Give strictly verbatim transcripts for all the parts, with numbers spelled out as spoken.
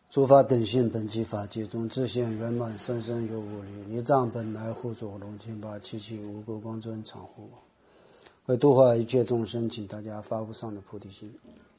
诸法等性本具法界中，自现圆满生生有无力，离障本来护佐龙天把七七无垢光尊常护我。为度化一切众生，请大家发无上的菩提心。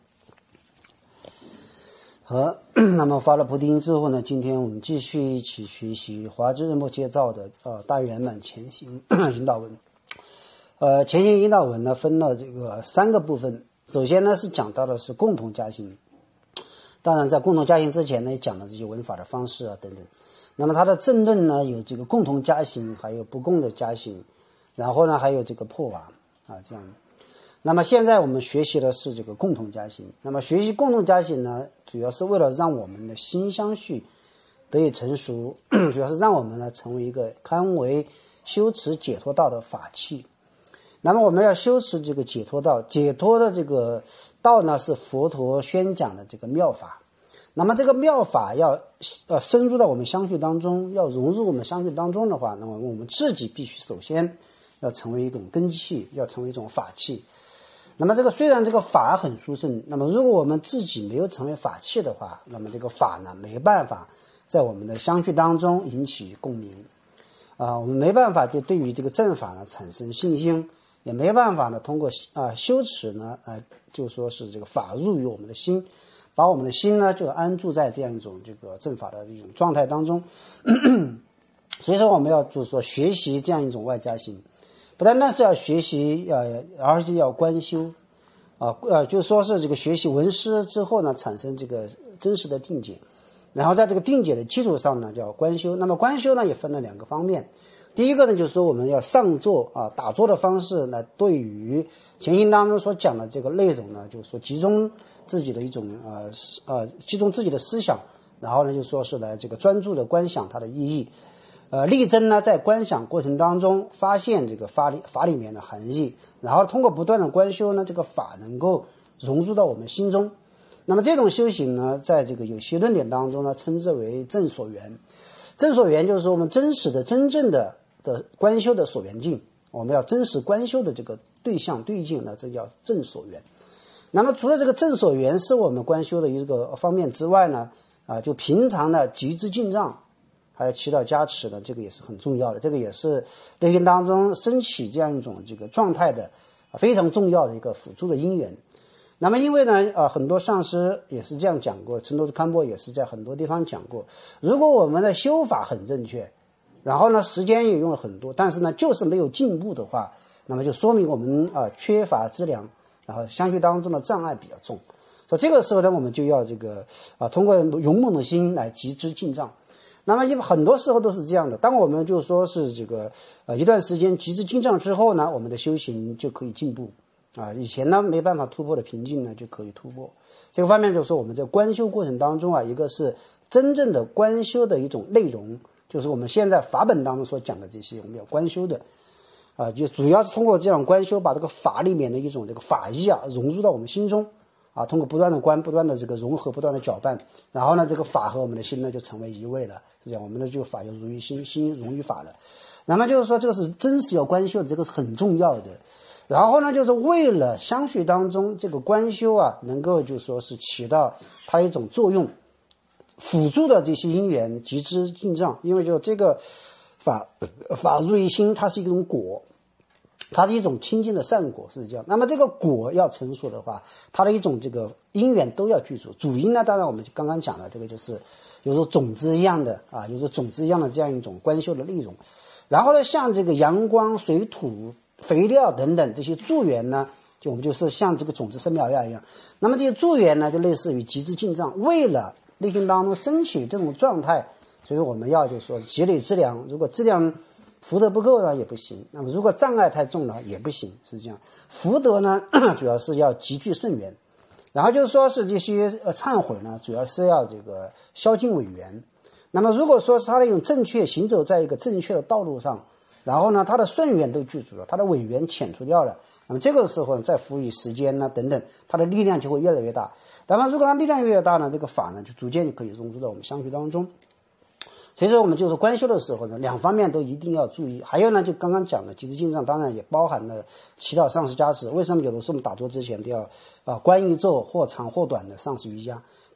好，那么发了菩提心之后呢，今天我们继续一起学习华智仁波切造的呃大圆满前行引导文。呃，前行引导文呢分了这个三个部分。首先呢是讲到的是共同加行，当然在共同加行之前呢也讲了这些文法的方式啊等等。那么它的正论呢有这个共同加行，还有不共的加行，然后呢还有这个破瓦啊这样。那么现在我们学习的是这个共同加行。那么学习共同加行呢，主要是为了让我们的心相续得以成熟，主要是让我们呢成为一个堪为修持解脱道的法器。那么我们要修持这个解脱道，解脱的这个道呢是佛陀宣讲的这个妙法。那么这个妙法要呃深入到我们相续当中，要融入我们相续当中的话，那么我们自己必须首先要成为一种根器，要成为一种法器。那么这个虽然这个法很殊胜，那么如果我们自己没有成为法器的话，那么这个法呢没办法在我们的相续当中引起共鸣啊、呃，我们没办法就对于这个正法呢产生信心，也没办法呢通过啊、呃、修持呢呃就说是这个法入于我们的心，把我们的心呢就安住在这样一种这个正法的一种状态当中。所以说我们要就是说学习这样一种外加行。不单单是要学习，呃，而且要观修，啊，呃，就说是这个学习闻思之后呢，产生这个真实的定解，然后在这个定解的基础上呢，叫观修。那么观修呢，也分了两个方面。第一个呢，就是说我们要上座啊，打坐的方式呢，对于前行当中所讲的这个内容呢，就是说集中自己的一种呃呃，集中自己的思想，然后呢，就说是来这个专注的观想它的意义。呃，力争呢，在观想过程当中发现这个法里法里面的含义，然后通过不断的观修呢，这个法能够融入到我们心中。那么这种修行呢，在这个有些论点当中呢，称之为正所缘。正所缘就是说我们真实的、真正的的观修的所缘境，我们要真实观修的这个对象对境呢，这叫正所缘。那么除了这个正所缘是我们观修的一个方面之外呢，啊，就平常的集之进藏。还有祈祷加持的，这个也是很重要的，这个也是内心当中升起这样一种这个状态的非常重要的一个辅助的因缘。那么因为呢，呃，很多上师也是这样讲过，陈多堪波也是在很多地方讲过，如果我们的修法很正确，然后呢时间也用了很多，但是呢就是没有进步的话，那么就说明我们啊、呃、缺乏资粮，然后相续当中的障碍比较重。所以这个时候呢，我们就要这个啊、呃、通过勇猛的心来集之进藏。那么，因为很多时候都是这样的。当我们就说是这个呃一段时间集之进藏之后呢，我们的修行就可以进步啊。以前呢没办法突破的瓶颈呢，就可以突破。这个方面就是说，我们在观修过程当中啊，一个是真正的观修的一种内容，就是我们现在法本当中所讲的这些，我们要观修的啊，就主要是通过这样观修，把这个法里面的一种这个法义啊融入到我们心中。啊，通过不断的观，不断的这个融合，不断的搅拌，然后呢，这个法和我们的心呢就成为一位了，是这样，我们的就法就融于心，心融于法了。那么就是说，这个是真实要观修的，这个是很重要的。然后呢，就是为了相续当中这个观修啊，能够就说是起到它一种作用，辅助的这些因缘集之进藏，因为就这个法法入于心，它是一种果。它是一种清净的善果，是这样。那么这个果要成熟的话，它的一种这个因缘都要具足。主因呢，当然我们刚刚讲了，这个就是有时候种子一样的啊，有时候种子一样的这样一种观修的内容。然后呢，像这个阳光、水土、肥料等等这些助缘呢，就我们就是像这个种子生苗芽一样。那么这些助缘呢，就类似于集之进藏，为了内心当中升起这种状态，所以我们要就是说积累资粮，如果资粮福德不够呢也不行，那么如果障碍太重了也不行，是这样。福德呢主要是要集聚顺缘，然后就是说是这些呃忏悔呢主要是要这个消尽违缘。那么如果说是他的一种正确行走在一个正确的道路上，然后呢他的顺缘都具足了，他的违缘遣除掉了，那么这个时候呢再赋予时间呢等等，他的力量就会越来越大。那么如果他力量越来越大呢，这个法呢就逐渐就可以融入到我们相续当中。所以说我们就是观修的时候呢，两方面都一定要注意。还有呢，就刚刚讲的集之进藏，当然也包含了祈祷上师加持。为什么有的时候我们打坐之前都要啊、呃、观一坐或长或短的上师瑜伽？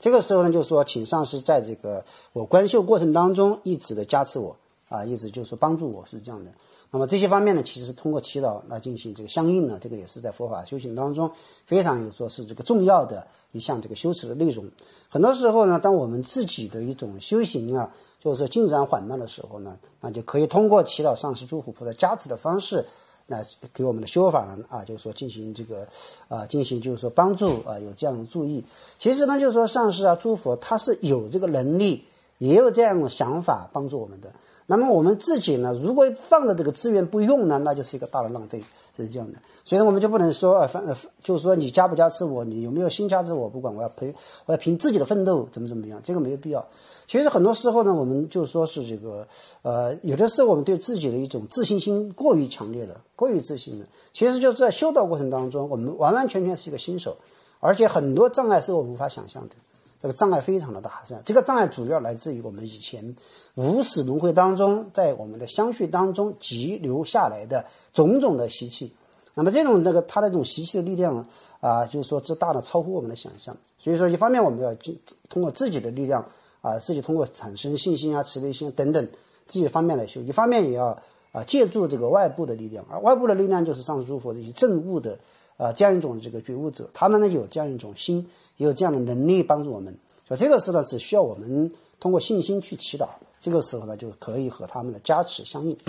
这个时候呢，就是说，请上师在这个我观修过程当中一直的加持我啊，一直就是说帮助我，是这样的。那么这些方面呢，其实通过祈祷来进行这个相应呢，这个也是在佛法修行当中非常有说是这个重要的一项这个修持的内容。很多时候呢，当我们自己的一种修行啊，就是进展缓慢的时候呢，那就可以通过祈祷上师诸佛菩萨加持的方式，来给我们的修法呢啊，就是说进行这个啊，进行就是说帮助啊，有这样的注意。其实呢，就是说上师啊，诸佛他是有这个能力，也有这样的想法帮助我们的。那么我们自己呢，如果放着这个资源不用呢，那就是一个大的浪费，是这样的。所以呢，我们就不能说呃，反呃，就是说你加不加持我，你有没有心加持我，不管，我要凭我要凭自己的奋斗怎么怎么样，这个没有必要。其实很多时候呢，我们就说是这个呃，有的时候我们对自己的一种自信心过于强烈了，过于自信了。其实就是在修道过程当中，我们完完全全是一个新手，而且很多障碍是我们无法想象的。这个障碍非常的大，是吧？这个障碍主要来自于我们以前无始轮回当中，在我们的相续当中积留下来的种种的习气。那么这种这个它的这种习气的力量啊，就是说之大的超乎我们的想象。所以说，一方面我们要通过自己的力量啊，自己通过产生信心啊、慈悲心等等自己的方面来修；一方面也要啊借助这个外部的力量，而外部的力量就是上师诸佛这些证悟的。啊，这样一种这个觉悟者，他们呢有这样一种心，也有这样的能力帮助我们。所以这个时候呢，只需要我们通过信心去祈祷，这个时候呢就可以和他们的加持相应。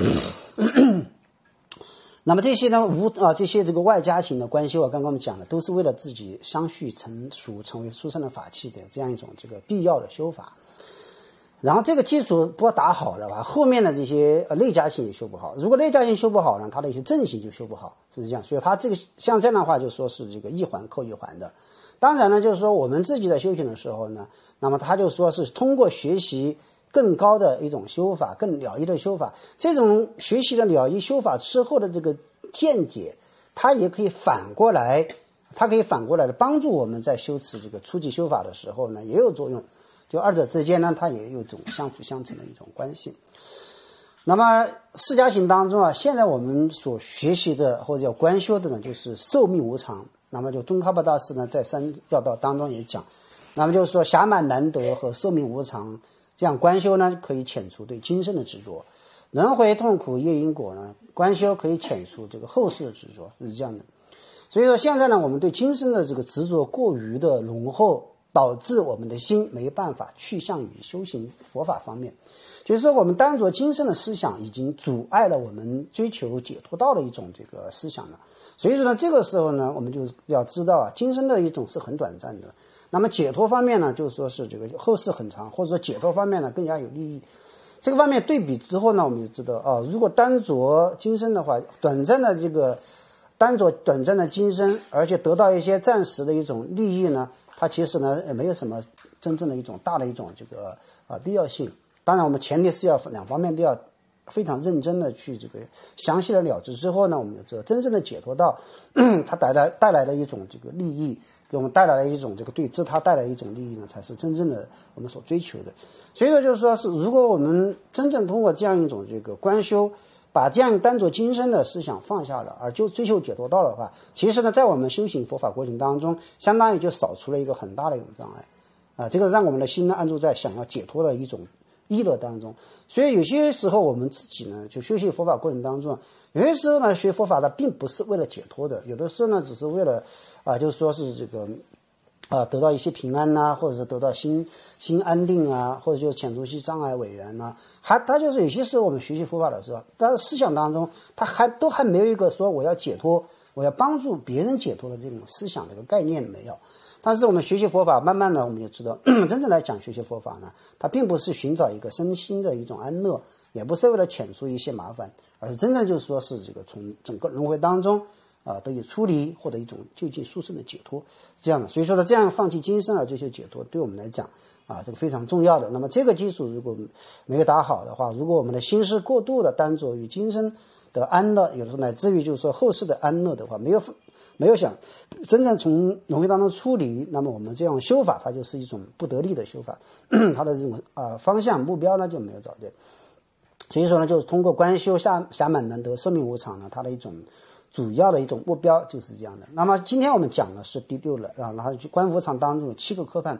那么这些呢无啊这些这个外加型的观修啊，刚刚我们讲的都是为了自己相续成熟，成为殊胜的法器的这样一种这个必要的修法。然后这个基础不打好的话，后面的这些内加性也修不好。如果内加性修不好呢，它的一些正性就修不好，是这样。所以它这个像这样的话，就说是这个一环扣一环的。当然呢，就是说我们自己在修行的时候呢，那么他就说是通过学习更高的一种修法，更了义的修法，这种学习的了义修法之后的这个见解，它也可以反过来，它可以反过来的帮助我们在修持这个初级修法的时候呢，也有作用。就二者之间呢，它也有一种相辅相成的一种关系。那么释迦行当中啊，现在我们所学习的或者叫观修的呢，就是寿命无常。那么就宗喀巴大师呢，在三要道当中也讲，那么就是说暇满难得和寿命无常，这样观修呢，可以遣除对今生的执着；轮回痛苦业因果呢，观修可以遣除这个后世的执着，是这样的。所以说现在呢，我们对今生的这个执着过于的浓厚，导致我们的心没办法去向于修行佛法方面，就是说我们单着今生的思想已经阻碍了我们追求解脱道的一种这个思想了。所以说呢，这个时候呢，我们就要知道啊，今生的一种是很短暂的，那么解脱方面呢，就是说是这个后世很长，或者说解脱方面呢更加有利益。这个方面对比之后呢，我们就知道啊，如果单着今生的话，短暂的这个单着短暂的今生，而且得到一些暂时的一种利益呢，它其实呢没有什么真正的一种大的一种这个啊必要性。当然我们前提是要两方面都要非常认真的去这个详细的了知之后呢，我们就知道真正的解脱道它带来带来的一种这个利益，给我们带来的一种这个对自他带来的一种利益呢，才是真正的我们所追求的。所以说就是说是如果我们真正通过这样一种这个观修，把这样单着今生的思想放下了，而就追求解脱道的话，其实呢，在我们修行佛法过程当中，相当于就扫除了一个很大的一种障碍啊，这个让我们的心呢安住在想要解脱的一种意乐当中。所以有些时候我们自己呢，就修习佛法过程当中，有些时候呢，学佛法的并不是为了解脱的，有的时候呢，只是为了啊，就是说是这个。啊，得到一些平安呐、啊，或者是得到心心安定啊，或者就是遣除一些障碍违缘呐、啊，还他就是有些时候我们学习佛法的时候，但是思想当中他还都还没有一个说我要解脱，我要帮助别人解脱的这种思想这个概念没有。但是我们学习佛法，慢慢的我们就知道，真正来讲学习佛法呢，它并不是寻找一个身心的一种安乐，也不是为了遣除一些麻烦，而是真正就是说是这个从整个轮回当中。啊，得以出离，获得一种究竟殊胜的解脱，这样的。所以说呢，这样放弃今生而追求解脱，对我们来讲啊，这个非常重要的。那么这个基础如果没有打好的话，如果我们的心是过度的单着于今生的安乐，有的时候乃至于就是说后世的安乐的话，没有没有想真正从轮回当中出离，那么我们这样修法，它就是一种不得力的修法，它的这种啊方向目标呢就没有找对。所以说呢，就是通过观修暇暇满难得，寿命无常呢，它的一种。主要的一种目标就是这样的。那么今天我们讲的是第六了啊，然后观佛场当中有七个科判，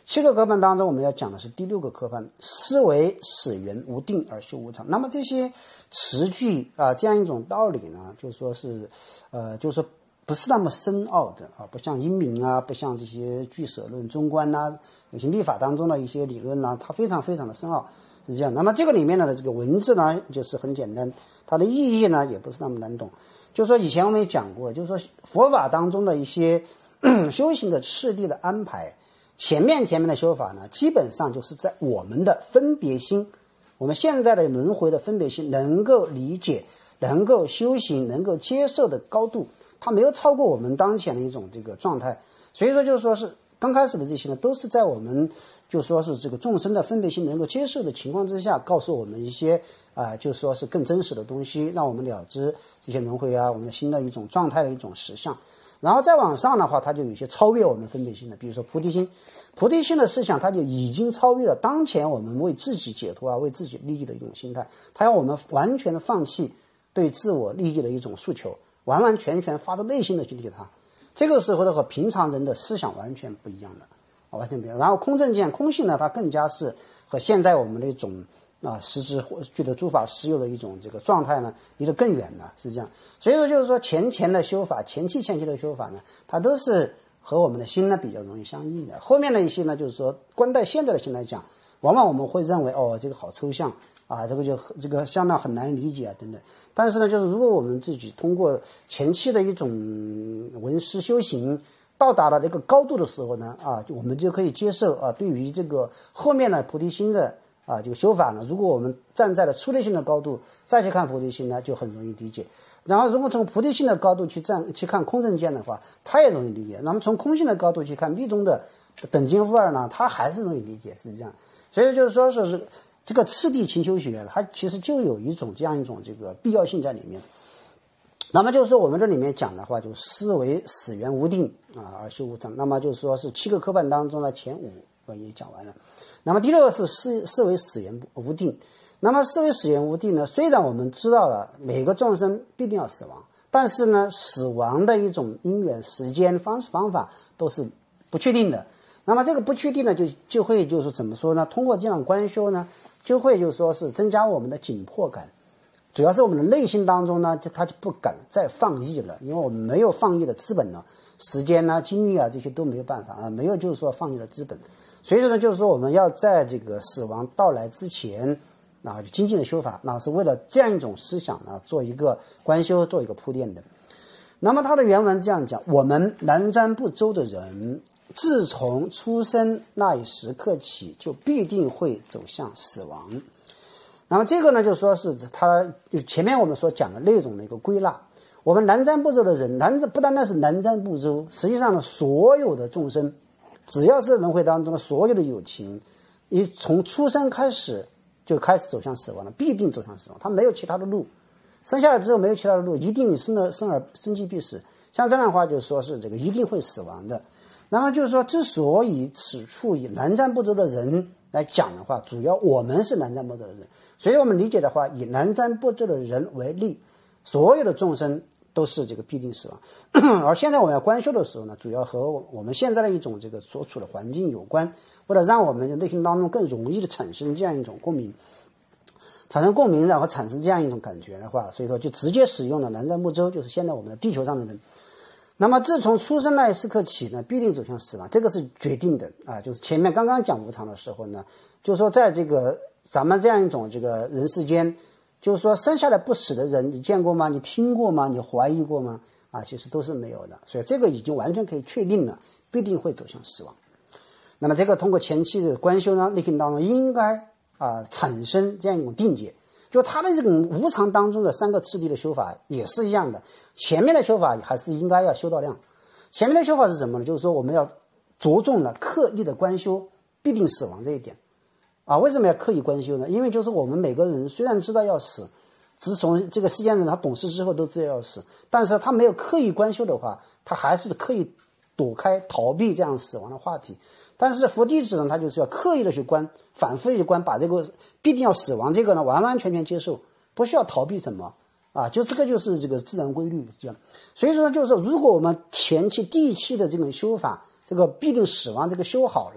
七个科判当中，我们要讲的是第六个科判，思为始源无定而修无常。那么这些词句啊，这样一种道理呢，就是说是，呃，就是说不是那么深奥的啊，不像阴明啊，不像这些俱舍论、中观呐、有些历法当中的一些理论呐、啊，它非常非常的深奥，是这样。那么这个里面的这个文字呢，就是很简单，它的意义呢也不是那么难懂。就是说以前我们也讲过，就是说佛法当中的一些修行的次第的安排。前面前面的修法呢，基本上就是在我们的分别心，我们现在的轮回的分别心能够理解、能够修行、能够接受的高度，它没有超过我们当前的一种这个状态。所以说，就是说是刚开始的这些呢，都是在我们就说是这个众生的分别心能够接受的情况之下，告诉我们一些啊、呃，就说是更真实的东西，让我们了知这些轮回啊，我们的新的一种状态的一种实相。然后再往上的话，它就有一些超越我们分别心的，比如说菩提心，菩提心的思想，它就已经超越了当前我们为自己解脱啊、为自己利益的一种心态。它要我们完全的放弃对自我利益的一种诉求，完完全全发自内心的去利它。这个时候的和平常人的思想完全不一样的，完全不一样。然后空正见、空性呢，它更加是和现在我们的一种啊，实质具的诸法实有的一种这个状态呢，离得更远了，是这样。所以说，就是说前前的修法，前期前期的修法呢，它都是和我们的心呢比较容易相应的。后面的一些呢，就是说观待现在的心来讲，往往我们会认为哦，这个好抽象啊，这个就这个相当很难理解啊等等。但是呢，就是如果我们自己通过前期的一种闻思修行，到达了这个高度的时候呢，啊，我们就可以接受啊，对于这个后面的菩提心的。啊，这个修法呢，如果我们站在了出离心的高度再去看菩提心呢，就很容易理解。然后，如果从菩提心的高度去站去看空正见的话，它也容易理解。那么从空性的高度去看密宗的等经负二呢，它还是容易理解，是这样。所以就是说，说是这个次第勤修学，它其实就有一种这样一种这个必要性在里面。那么就是说，我们这里面讲的话，就思为始源无定啊，而修无常。那么就是说是七个科判当中的前五我也讲完了。那么第六个是思思为始源无定。那么思为始源无定呢，虽然我们知道了每个众生必定要死亡，但是呢，死亡的一种因缘、时间、方式、方法都是不确定的。那么这个不确定呢，就就会就是怎么说呢？通过这样观修呢，就会就是说是增加我们的紧迫感。主要是我们的内心当中呢，就他就不敢再放逸了，因为我们没有放逸的资本呢，时间啊、精力啊这些都没有办法啊，没有就是说放逸的资本。所以说呢，就是说我们要在这个死亡到来之前啊，精进的修法，那是为了这样一种思想呢，做一个观修，做一个铺垫的。那么他的原文这样讲：我们南瞻部洲的人，自从出生那一时刻起，就必定会走向死亡。那么这个呢，就说是他前面我们所讲的内容的一个归纳。我们南瞻部洲的人，南不单单是南瞻部洲，实际上呢，所有的众生。只要是轮回当中的所有的有情，一从出生开始就开始走向死亡了，必定走向死亡，他没有其他的路，生下来之后没有其他的路，一定生而生而生即必死。像这样的话，就说是这个一定会死亡的。那么就是说，之所以此处以南瞻部洲的人来讲的话，主要我们是南瞻部洲的人，所以我们理解的话，以南瞻部洲的人为例，所有的众生都是这个必定死亡。而现在我们要观修的时候呢，主要和我们现在的一种这个所处的环境有关，为了让我们内心当中更容易的产生这样一种共鸣，产生共鸣，然后产生这样一种感觉的话，所以说就直接使用了南瞻部洲，就是现在我们的地球上的人。那么自从出生那一时刻起呢，必定走向死亡，这个是决定的啊。就是前面刚刚讲无常的时候呢，就是说在这个咱们这样一种这个人世间，就是说生下来不死的人，你见过吗？你听过吗？你怀疑过吗？啊，其实都是没有的。所以这个已经完全可以确定了，必定会走向死亡。那么这个通过前期的观修呢，内心当中应该啊产生这样一种定解。就他的这种无常当中的三个次第的修法也是一样的，前面的修法还是应该要修到量。前面的修法是什么呢？就是说我们要着重了刻意的观修必定死亡这一点啊。为什么要刻意观修呢？因为就是我们每个人虽然知道要死，自从这个世间人他懂事之后都知道要死，但是他没有刻意观修的话，他还是刻意躲开逃避这样死亡的话题。但是佛弟子呢，他就是要刻意的去观，反复的去观，把这个必定要死亡这个呢完完全全接受，不需要逃避什么啊，就这个就是这个自然规律这样。所以说就是如果我们前期第一期的这种修法，这个必定死亡这个修好了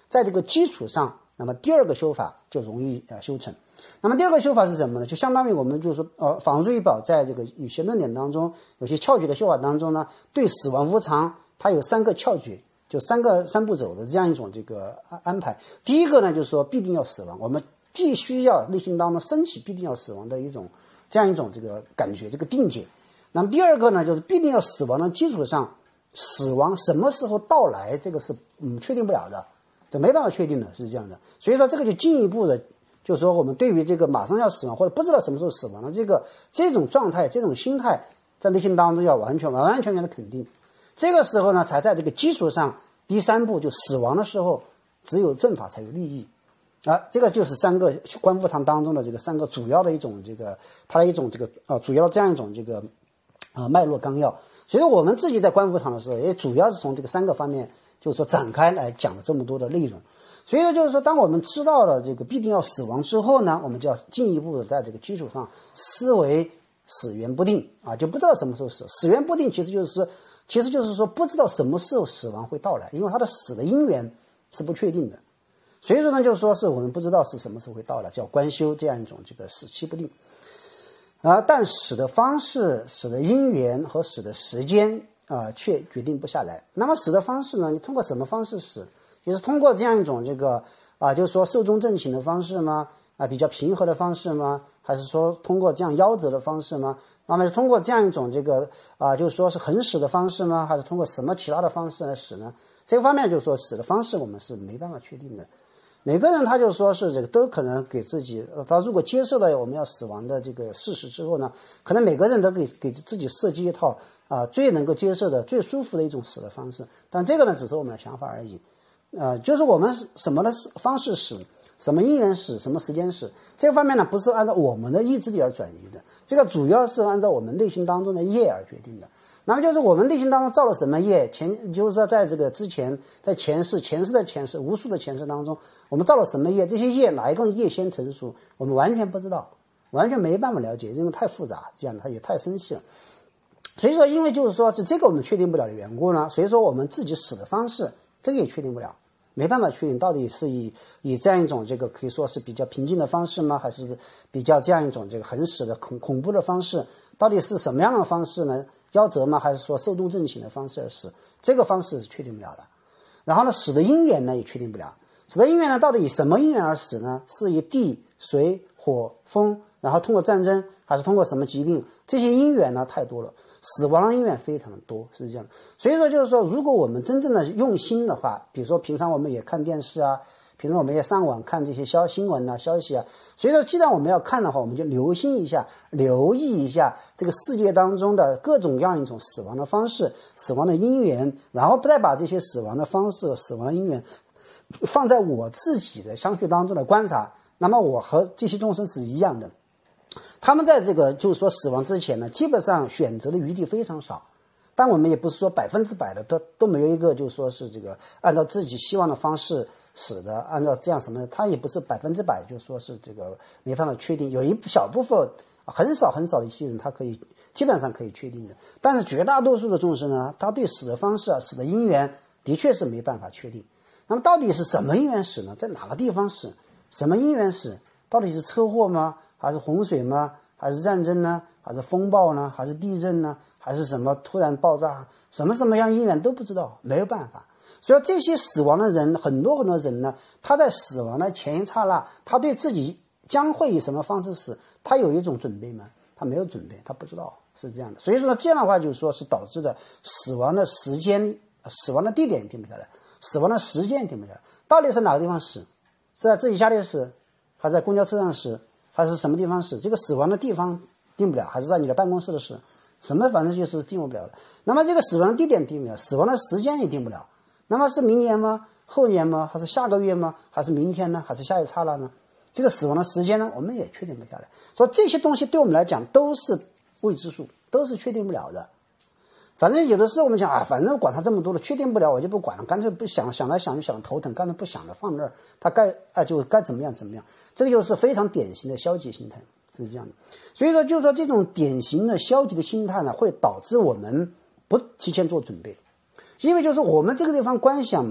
在这个基础上，那么第二个修法就容易呃修成。那么第二个修法是什么呢？就相当于我们就是说，呃，仿如一宝在这个有些论点当中，有些窍诀的修法当中呢，对死亡无常，它有三个窍诀，就三个三步走的这样一种这个安排。第一个呢，就是说必定要死亡，我们必须要内心当中升起必定要死亡的一种这样一种这个感觉，这个定解。那么第二个呢，就是必定要死亡的基础上，死亡什么时候到来，这个是嗯确定不了的，这没办法确定的，是这样的。所以说这个就进一步的。就是说，我们对于这个马上要死亡或者不知道什么时候死亡的这个这种状态、这种心态，在内心当中要完全完完全全的肯定。这个时候呢，才在这个基础上，第三步就死亡的时候，只有正法才有利益啊。这个就是三个观复堂当中的这个三个主要的一种这个它的一种这个啊主要的这样一种这个啊脉络纲要。所以我们自己在观复堂的时候，也主要是从这个三个方面，就是说展开来讲了这么多的内容。所以呢，就是说，当我们知道了这个必定要死亡之后呢，我们就要进一步的在这个基础上思维死源不定啊，就不知道什么时候死。死源不定其实就是其实就是说不知道什么时候死亡会到来，因为它的死的因缘是不确定的。所以说呢，就是说是我们不知道是什么时候会到来，叫观修这样一种这个死期不定啊。但死的方式、死的因缘和死的时间啊，却决定不下来。那么死的方式呢？你通过什么方式死？就是通过这样一种这个啊，就是说寿终正寝的方式吗？啊，比较平和的方式吗？还是说通过这样夭折的方式吗？那么是通过这样一种这个啊，就是说是横死的方式吗？还是通过什么其他的方式来死呢？这个方面就是说死的方式我们是没办法确定的。每个人他就说是这个都可能给自己，他如果接受了我们要死亡的这个事实之后呢，可能每个人都给给自己设计一套啊最能够接受的、最舒服的一种死的方式。但这个呢，只是我们的想法而已。呃，就是我们什么的方式死，什么因缘死，什么时间死，这方面呢不是按照我们的意志力而转移的，这个主要是按照我们内心当中的业而决定的。那么就是我们内心当中造了什么业，前就是说在这个之前，在前世、前世的前世、无数的前世当中，我们造了什么业，这些业哪一个业先成熟，我们完全不知道，完全没办法了解，因为太复杂，这样它也太深细了。所以说，因为就是说是这个我们确定不了的缘故呢，所以说我们自己死的方式，这个也确定不了。没办法确定到底是以以这样一种这个可以说是比较平静的方式吗？还是比较这样一种这个很死的恐恐怖的方式？到底是什么样的方式呢？夭折吗？还是说寿终正寝的方式而死？这个方式是确定不了的。然后呢，死的因缘呢也确定不了。死的因缘呢，到底以什么因缘而死呢？是以地、水、火、风，然后通过战争，还是通过什么疾病？这些因缘呢太多了。死亡的因缘非常的多，是这样的。所以说就是说，如果我们真正的用心的话，比如说平常我们也看电视啊，平常我们也上网看这些消新闻啊、消息啊。所以说，既然我们要看的话，我们就留心一下，留意一下这个世界当中的各种各样一种死亡的方式、死亡的因缘，然后再把这些死亡的方式、死亡的因缘放在我自己的相续当中的观察，那么我和这些众生是一样的。他们在这个就是说死亡之前呢，基本上选择的余地非常少，但我们也不是说百分之百的都都没有一个就是说是这个按照自己希望的方式死的，按照这样什么的，他也不是百分之百就是说是这个没办法确定，有一小部分很少很少的一些人他可以基本上可以确定的，但是绝大多数的众生呢，他对死的方式啊、死的因缘的确是没办法确定。那么到底是什么因缘死呢？在哪个地方死？什么因缘死？到底是车祸吗？还是洪水吗？还是战争呢？还是风暴呢？还是地震呢？还是什么突然爆炸？什么什么样因缘都不知道，没有办法。所以这些死亡的人，很多很多人呢，他在死亡的前一刹那，他对自己将会以什么方式死，他有一种准备吗？他没有准备，他不知道，是这样的。所以说呢，这样的话就是说是导致的死亡的时间、死亡的地点也定不下来，死亡的时间也定不下来。到底是哪个地方死？是在自己家里死，还是在公交车上死？还是什么地方死？这个死亡的地方定不了，还是在你的办公室的死？什么反正就是定不了了。那么这个死亡的地点定不了，死亡的时间也定不了。那么是明年吗？后年吗？还是下个月吗？还是明天呢？还是下一刹那呢？这个死亡的时间呢，我们也确定不下来。所以这些东西对我们来讲都是未知数，都是确定不了的。反正有的时候我们想啊，反正管他这么多了，确定不了我就不管了，干脆不想，想来想去想头疼，干脆不想了，放那儿，他该啊就该怎么样怎么样。这个就是非常典型的消极心态，是这样的。所以说，就是说这种典型的消极的心态呢，会导致我们不提前做准备，因为就是我们这个地方观想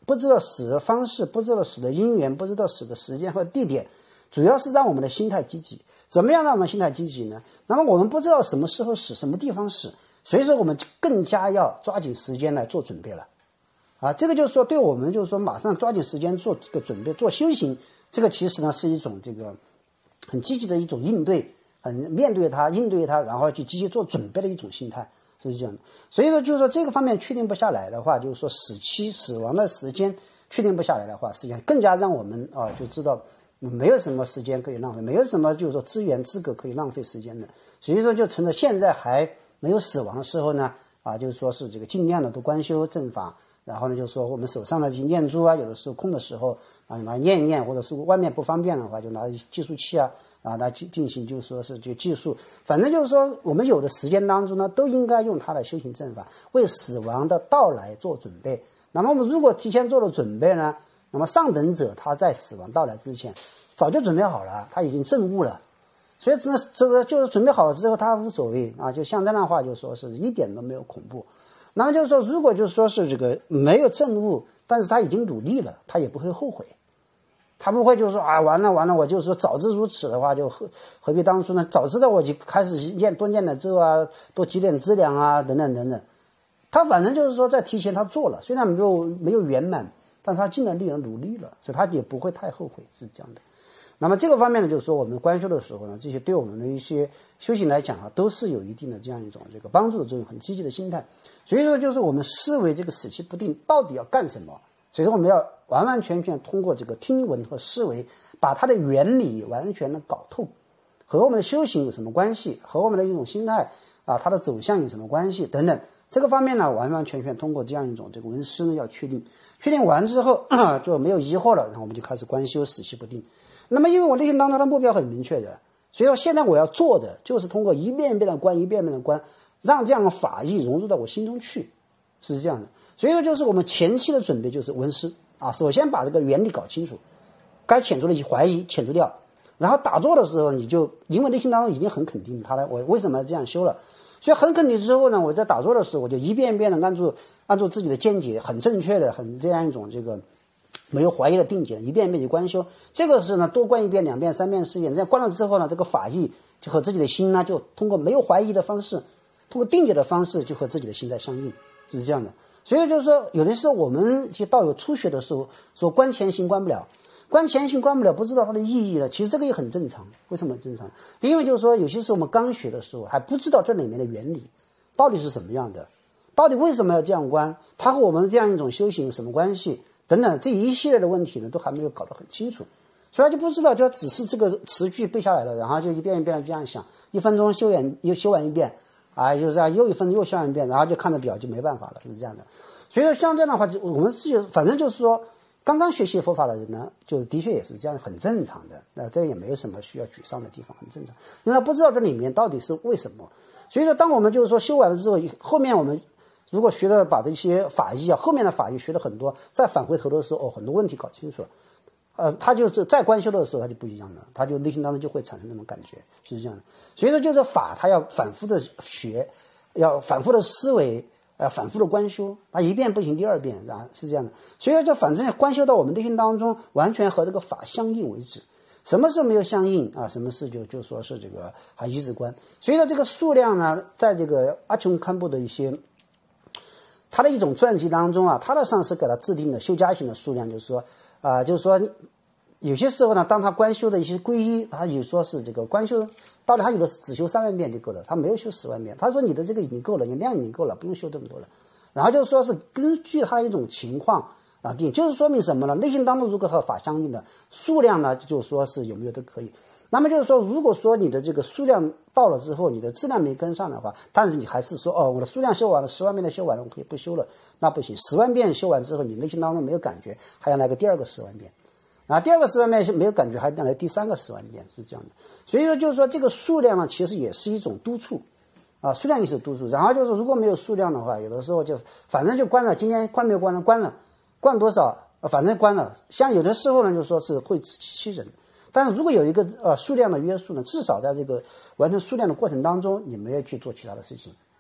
不知道死的方式，不知道死的因缘，不知道死的时间和地点，主要是让我们的心态积极。怎么样让我们心态积极呢？那么我们不知道什么时候死，什么地方死，所以说我们更加要抓紧时间来做准备了。啊，这个就是说对我们就是说马上抓紧时间做这个准备，做修行，这个其实呢是一种这个很积极的一种应对，很面对它，应对它，然后去积极做准备的一种心态，就是这样的。所以说就是说这个方面确定不下来的话，就是说死期死亡的时间确定不下来的话，实际上更加让我们啊就知道没有什么时间可以浪费，没有什么就是说资源资格可以浪费时间的。所以说就趁着现在还没有死亡的时候呢，啊就是说是这个尽量的多观修正法。然后呢，就是说我们手上的这些念珠啊，有的时候空的时候啊，拿念一念，或者是外面不方便的话，就拿计数器啊啊来进进行，就是说是这个计数。反正就是说，我们有的时间当中呢，都应该用它的修行正法，为死亡的到来做准备。那么我们如果提前做了准备呢，那么上等者他在死亡到来之前早就准备好了，他已经证悟了，所以这这个就是准备好了之后，他无所谓啊，就像这样的话，就说是一点都没有恐怖。那么就是说，如果就是说是这个没有证悟，但是他已经努力了，他也不会后悔，他不会就是说啊完了完了，我就是说早知如此的话，就何何必当初呢？早知道我就开始念多念点咒啊，多积点资粮啊，等等等等。他反正就是说在提前他做了，虽然没有没有圆满，但是他尽了力了，努力了，所以他也不会太后悔，是这样的。那么这个方面呢，就是说我们观修的时候呢，这些对我们的一些修行来讲啊，都是有一定的这样一种这个帮助的作用，很积极的心态。所以说，就是我们思维这个死期不定到底要干什么，所以说我们要完完全全通过这个听闻和思维，把它的原理完全的搞透，和我们的修行有什么关系，和我们的一种心态啊，它的走向有什么关系等等。这个方面呢，完完全全通过这样一种这个闻思呢要确定，确定完之后就没有疑惑了，然后我们就开始观修死期不定。那么因为我内心当中的目标很明确的，所以说现在我要做的就是通过一遍一遍的观，一遍一遍的观，让这样的法义融入到我心中去，是这样的。所以说就是我们前期的准备就是闻思啊，首先把这个原理搞清楚，该遣除的怀疑遣除掉，然后打坐的时候你就因为内心当中已经很肯定他了，我为什么要这样修了，所以很肯定之后呢，我在打坐的时候我就一遍一遍的按住按住自己的见解，很正确的很这样一种这个没有怀疑的定解，一遍一遍去观修。这个是呢多观一遍两遍三遍四遍，这样观了之后呢，这个法义就和自己的心呢就通过没有怀疑的方式，通过定解的方式就和自己的心在相应，是这样的。所以就是说有的时候我们去道友初学的时候说观前行观不了，观前行观不了，不知道它的意义了，其实这个也很正常。为什么很正常？因为就是说有些时候我们刚学的时候还不知道这里面的原理到底是什么样的，到底为什么要这样观，它和我们这样一种修行有什么关系等等，这一系列的问题呢都还没有搞得很清楚，所以他就不知道，就只是这个词句背下来了，然后就一遍一遍的这样想，一分钟修完又修完一遍啊，就是这样又一分钟又修完一遍，然后就看着表就没办法了，是这样的。所以说像这样的话，就我们自己反正就是说刚刚学习佛法的人呢，就是的确也是这样，很正常的，那这也没有什么需要沮丧的地方，很正常，因为他不知道这里面到底是为什么。所以说当我们就是说修完了之后，后面我们如果学了把这些法义啊，后面的法义学了很多，再返回头的时候，哦，很多问题搞清楚了，呃，他就是在观修的时候他就不一样了，他就内心当中就会产生那种感觉，是这样的。所以说就是法，他要反复的学，要反复的思维，呃，反复的观修，他一遍不行，第二遍啊，是这样的。所以这反正观修到我们内心当中，完全和这个法相应为止。什么事没有相应啊？什么事就就说是这个还一直观。所以说这个数量呢，在这个阿琼堪布的一些他的一种传记当中啊，他的上师给他制定的修家行的数量，就是说啊、呃，就是说有些时候呢，当他观修的一些皈依，他有说是这个观修，到底他有的是只修三万遍就够了，他没有修十万遍。他说你的这个已经够了，你量已经够了，不用修这么多了。然后就说是根据他的一种情况啊定，就是说明什么呢？内心当中如果和法相应的数量呢，就说是有没有都可以。那么就是说，如果说你的这个数量到了之后，你的质量没跟上的话，但是你还是说哦，我的数量修完了，十万遍的修完了，我可以不修了，那不行。十万遍修完之后，你内心当中没有感觉，还要来个第二个十万遍，啊，第二个十万遍没有感觉，还要来第三个十万遍，是这样的。所以说，就是说这个数量呢，其实也是一种督促，啊，数量也是督促。然后就是如果没有数量的话，有的时候就反正就关了，今天关没有关了，关了，关多少，反正关了。像有的时候呢，就说是会自欺欺人。但是如果有一个呃数量的约束呢，至少在这个完成数量的过程当中，你没有去做其他的事情，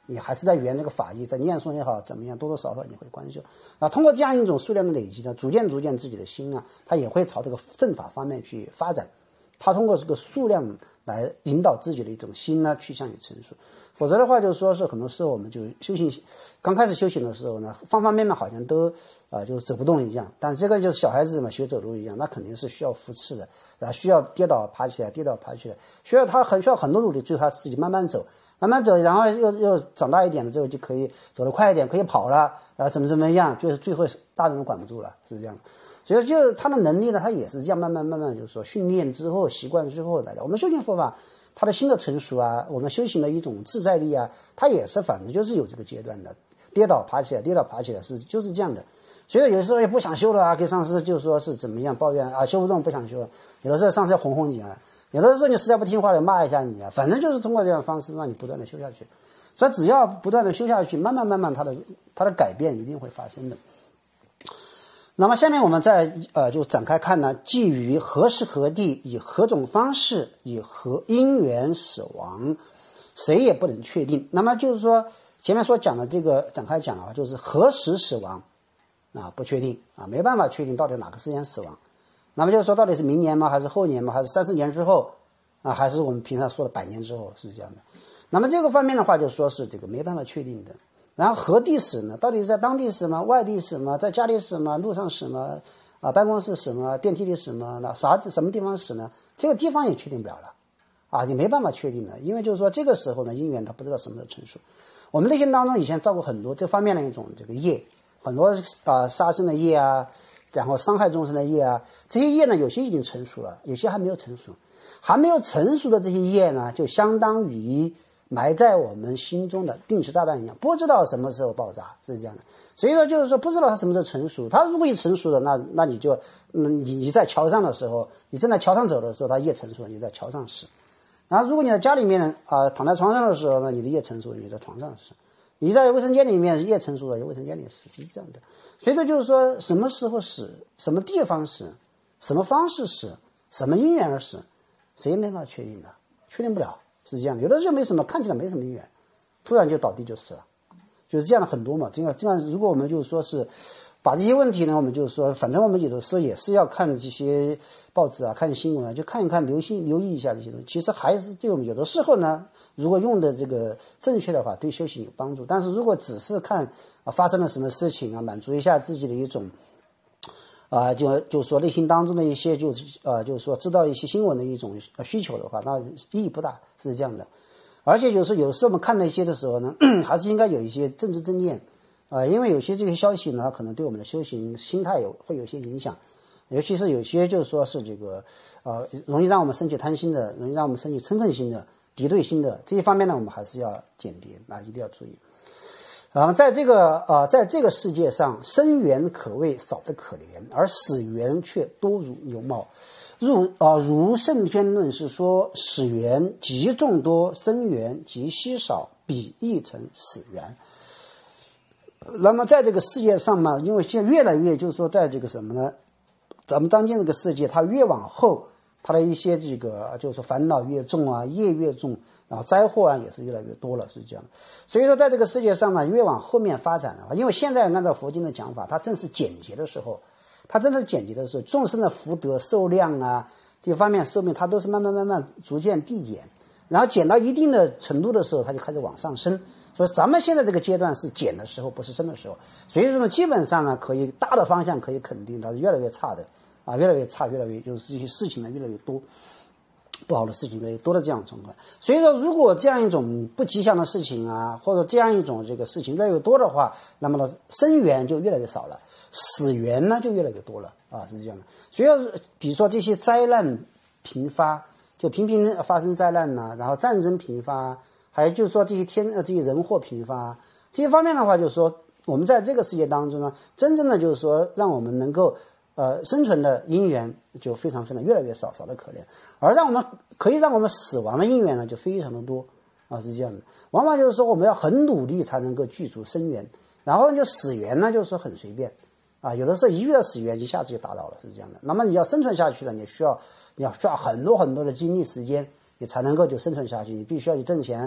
你还是在圆这个法益，在念诵也好，怎么样，多多少少你会观修啊。通过这样一种数量的累积呢，逐渐逐渐自己的心啊，它也会朝这个正法方面去发展。它通过这个数量来引导自己的一种心呢，趋向于成熟。否则的话，就是说是很多时候我们就修行，刚开始修行的时候呢，方方面面好像都啊、呃、就是走不动一样。但这个就是小孩子嘛，学走路一样，那肯定是需要扶持的，啊，需要跌倒爬起来，跌倒爬起来，需要他很需要很多努力，最后他自己慢慢走。慢慢走，然后又又长大一点了之后就可以走得快一点，可以跑了，然后怎么怎么样，就是最后大人管不住了，是这样的。所以就是他的能力呢，他也是这样慢慢慢慢就是说训练之后、习惯之后来的。我们修行佛法，他的心的成熟啊，我们修行的一种自在力啊，它也是反正就是有这个阶段的，跌倒爬起来，跌倒爬起来是就是这样的。所以有时候也不想修了啊，给上司就说是怎么样抱怨啊，修不动不想修了。有的时候上司要哄哄你啊。有的时候你实在不听话了，骂一下你啊，反正就是通过这样的方式让你不断的修下去。所以只要不断的修下去，慢慢慢慢它的它的改变一定会发生的。那么下面我们再呃就展开看呢，基于何时何地，以何种方式，以何因缘死亡，谁也不能确定。那么就是说前面所讲的这个展开讲的话，就是何时死亡啊不确定啊，没办法确定到底哪个时间死亡。那么就是说，到底是明年吗？还是后年吗？还是三四年之后啊？还是我们平常说的百年之后？是这样的。那么这个方面的话，就说是这个没办法确定的。然后何地死呢？到底是在当地死吗？外地死吗？在家里死吗？路上死吗？啊，办公室死吗？电梯里死吗？那啥什么地方死呢？这个地方也确定不了了啊，你没办法确定的，因为就是说这个时候呢，因缘它不知道什么时候成熟。我们内心当中以前造过很多这方面的一种这个业，很多啊杀生的业啊。然后伤害众生的业啊，这些业呢，有些已经成熟了，有些还没有成熟。还没有成熟的这些业呢，就相当于埋在我们心中的定时炸弹一样，不知道什么时候爆炸，是这样的。所以说，就是说不知道它什么时候成熟。它如果一成熟了，那那你就，嗯，你你在桥上的时候，你正在桥上走的时候，它业成熟了，你在桥上死。然后，如果你在家里面啊、呃、躺在床上的时候呢，你的业成熟了，你在床上死。你在卫生间里面业成熟了，卫生间里死，是这样的。所以这就是说，什么时候死，什么地方死，什么方式死，什么因缘而死，谁也没法确定的，确定不了，是这样的。有的时候没什么，看起来没什么因缘，突然就倒地就死了，就是这样的很多嘛。这样这样，如果我们就是说是把这些问题呢，我们就是说，反正我们有的时候也是要看这些报纸啊，看新闻啊，就看一看，留心留意一下这些东西。其实还是对我们有的时候呢，如果用的这个正确的话，对修行有帮助。但是如果只是看啊发生了什么事情啊，满足一下自己的一种啊，就就说内心当中的一些就是啊，就是说知道一些新闻的一种需求的话，那意义不大，是这样的。而且就是有时候我们看那些的时候呢，还是应该有一些政治正念。啊、呃，因为有些这个消息呢，可能对我们的修行心态有会有些影响，尤其是有些就是说是这个呃，容易让我们升起贪心的，容易让我们升起嗔恨心的、敌对心的这些方面呢，我们还是要鉴别啊，一定要注意。啊、呃，在这个呃，在这个世界上，生缘可谓少得可怜，而死缘却多如牛毛。如啊、呃，如《圣天论》是说，死缘极众多，生缘极稀少，比亦成死缘。那么在这个世界上嘛，因为现在越来越就是说，在这个什么呢？咱们当今这个世界，它越往后，它的一些这个就是说烦恼越重啊，业越重，然后灾祸啊也是越来越多了，是这样。所以说，在这个世界上呢，越往后面发展的话，因为现在按照佛经的讲法，它正是简洁的时候，它正是简洁的时候，众生的福德寿量啊这方面寿命，它都是慢慢慢慢逐渐递减，然后减到一定的程度的时候，它就开始往上升。所以咱们现在这个阶段是减的时候，不是升的时候。所以说呢，基本上呢，可以大的方向可以肯定它是越来越差的啊，越来越差，越来越就是这些事情呢越来越多，不好的事情越来越多的这样的状况。所以说，如果这样一种不吉祥的事情啊，或者这样一种这个事情越来越多的话，那么呢，生缘就越来越少了，死缘呢就越来越多了啊，是这样的。所以，比如说这些灾难频发，就频频发生灾难呐、啊，然后战争频发。还有就是说这些天呃这些人祸频发这些方面的话，就是说我们在这个世界当中呢，真正的就是说让我们能够呃生存的因缘就非常非常越来越少，少得可怜，而让我们可以让我们死亡的因缘呢就非常的多啊，是这样的。往往就是说我们要很努力才能够具足生缘，然后就死缘呢就是说很随便啊，有的时候一遇到死缘一下子就打倒了，是这样的。那么你要生存下去了，你需要你要需要很多很多的精力时间，你才能够就生存下去，你必须要去挣钱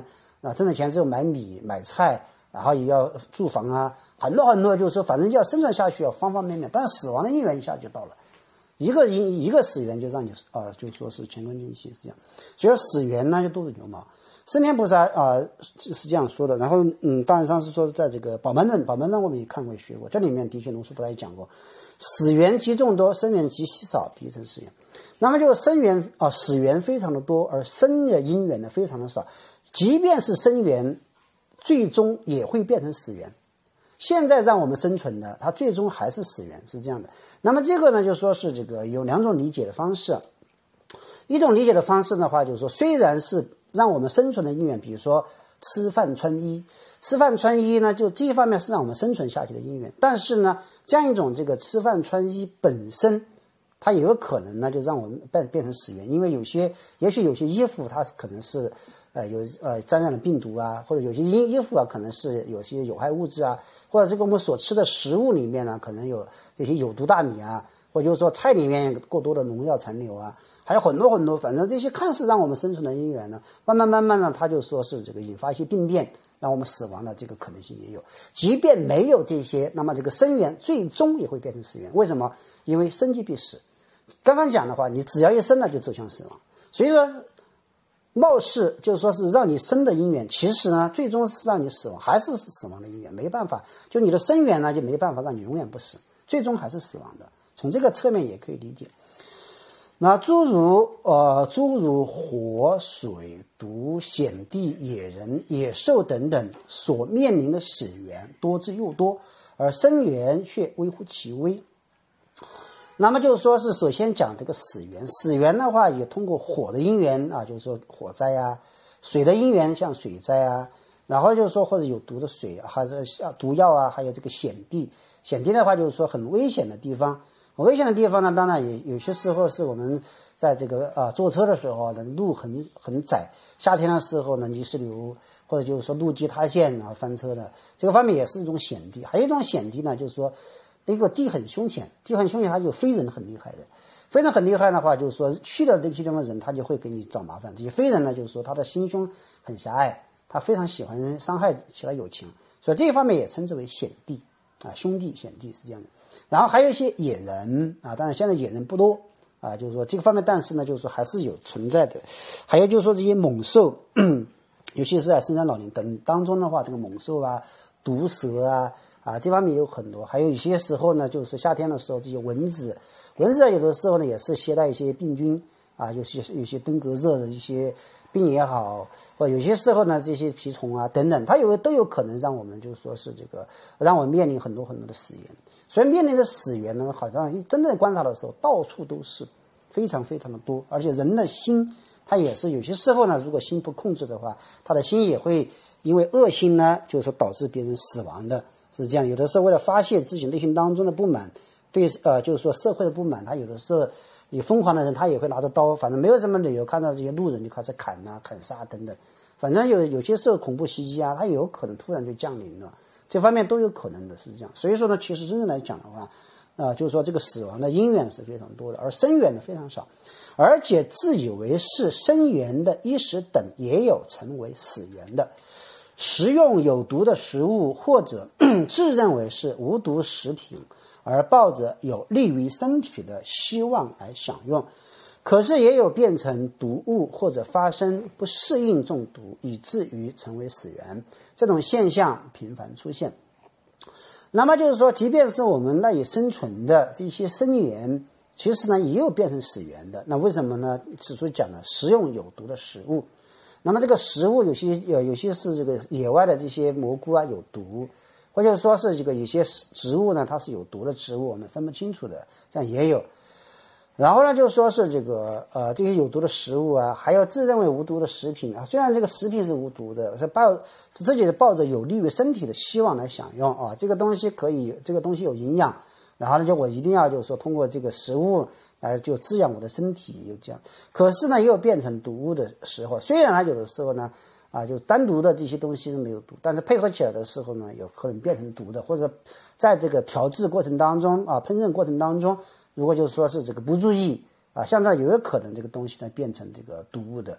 啊，挣的钱只有买米买菜，然后也要住房啊，很多很多，就是说反正就要生存下去，要方方面面。但是死亡的因缘一下就到了，一个一个死缘就让你啊、呃，就说是乾坤尽弃是这样。所以死缘呢就都是牛毛。升天菩萨啊、呃、是这样说的。然后嗯，大上是说在这个宝门论，宝门论我们也看过也学过，这里面的确龙树菩萨也讲过，死缘极众多，生缘极稀少，必成死缘。那么就是生缘啊、呃，死缘非常的多，而生的因缘呢非常的少。即便是生缘，最终也会变成死缘。现在让我们生存的，它最终还是死缘，是这样的。那么这个呢，就说是这个有两种理解的方式。一种理解的方式的话，就是说虽然是让我们生存的因缘，比如说吃饭穿衣，吃饭穿衣呢，就这一方面是让我们生存下去的因缘。但是呢，这样一种这个吃饭穿衣本身，它也有可能呢，就让我们变变成死缘。因为有些，也许有些衣服它可能是呃有呃沾染了病毒啊，或者有些衣衣服啊可能是有些有害物质啊，或者这个我们所吃的食物里面呢，可能有这些有毒大米啊，或者就是说菜里面过多的农药残留啊。还有很多很多，反正这些看似让我们生存的因缘呢，慢慢慢慢呢，它就说是这个引发一些病变，让我们死亡的这个可能性也有。即便没有这些，那么这个生缘最终也会变成死缘。为什么？因为生即必死。刚刚讲的话，你只要一生了就走向死亡。所以说，貌似就是说是让你生的因缘，其实呢，最终是让你死亡，还是死亡的因缘，没办法。就你的生缘呢，就没办法让你永远不死，最终还是死亡的。从这个侧面也可以理解。那诸如呃诸如火、水、毒、险地、野人、野兽等等所面临的死缘多之又多，而生缘却微乎其微。那么就是说是首先讲这个死缘，死缘的话也通过火的因缘啊，就是说火灾啊；水的因缘像水灾啊，然后就是说或者有毒的水啊，还有像毒药啊，还有这个险地。险地的话就是说很危险的地方。危险的地方呢，当然也有些时候是我们在这个啊、呃、坐车的时候呢，路很很窄，夏天的时候呢泥石流，或者就是说路基塌陷然后翻车的，这个方面也是一种险地。还有一种险地呢，就是说那个地很凶险，地很凶险，它有非人很厉害的，非人很厉害的话，就是说去了这些地方的人，他就会给你找麻烦。这些非人呢，就是说他的心胸很狭隘，他非常喜欢伤害其他友情，所以这一方面也称之为险地啊，兄弟险地是这样的。然后还有一些野人啊，当然现在野人不多啊，就是说这个方面，但是呢，就是说还是有存在的。还有就是说这些猛兽，尤其是在深山老林等当中的话，这个猛兽啊、毒蛇啊啊这方面有很多。还有一些时候呢，就是说夏天的时候，这些蚊子，蚊子有的时候呢也是携带一些病菌啊，有些有些登革热的一些病也好，或有些时候呢这些蜱虫啊等等，它有都有可能让我们就是说是这个让我们面临很多很多的死缘。所以面临的死缘呢，好像一真正观察的时候，到处都是，非常非常的多。而且人的心，他也是有些时候呢，如果心不控制的话，他的心也会因为恶心呢，就是说导致别人死亡的，是这样。有的时候为了发泄自己内心当中的不满，对呃，就是说社会的不满，他有的时候有疯狂的人，他也会拿着刀，反正没有什么理由，看到这些路人就开始砍啊、砍杀等等。反正有有些时候恐怖袭击啊，他有可能突然就降临了。这方面都有可能的，是这样。所以说呢，其实真正来讲的话，啊、呃，就是说这个死亡的因缘是非常多的，而生缘的非常少，而且自以为是生缘的一时等，也有成为死缘的。食用有毒的食物，或者自认为是无毒食品，而抱着有利于身体的希望来享用，可是也有变成毒物，或者发生不适应中毒，以至于成为死缘。这种现象频繁出现。那么就是说，即便是我们赖以生存的这些生缘，其实呢也有变成死缘的。那为什么呢？此处讲了食用有毒的食物。那么这个食物有些有有些是这个野外的这些蘑菇啊有毒，或者说是这个有些植物呢它是有毒的植物，我们分不清楚的，这样也有。然后呢，就说是这个呃这些有毒的食物啊，还有自认为无毒的食品啊，虽然这个食品是无毒的，是抱自己是抱着有利于身体的希望来享用啊，这个东西可以，这个东西有营养，然后呢，就我一定要就是说通过这个食物来就滋养我的身体，有这样。可是呢，也有变成毒物的时候，虽然它有的时候呢啊，就单独的这些东西是没有毒，但是配合起来的时候呢，有可能变成毒的，或者在这个调制过程当中啊，烹饪过程当中。如果就是说是这个不注意啊，像这有有可能这个东西呢变成这个毒物的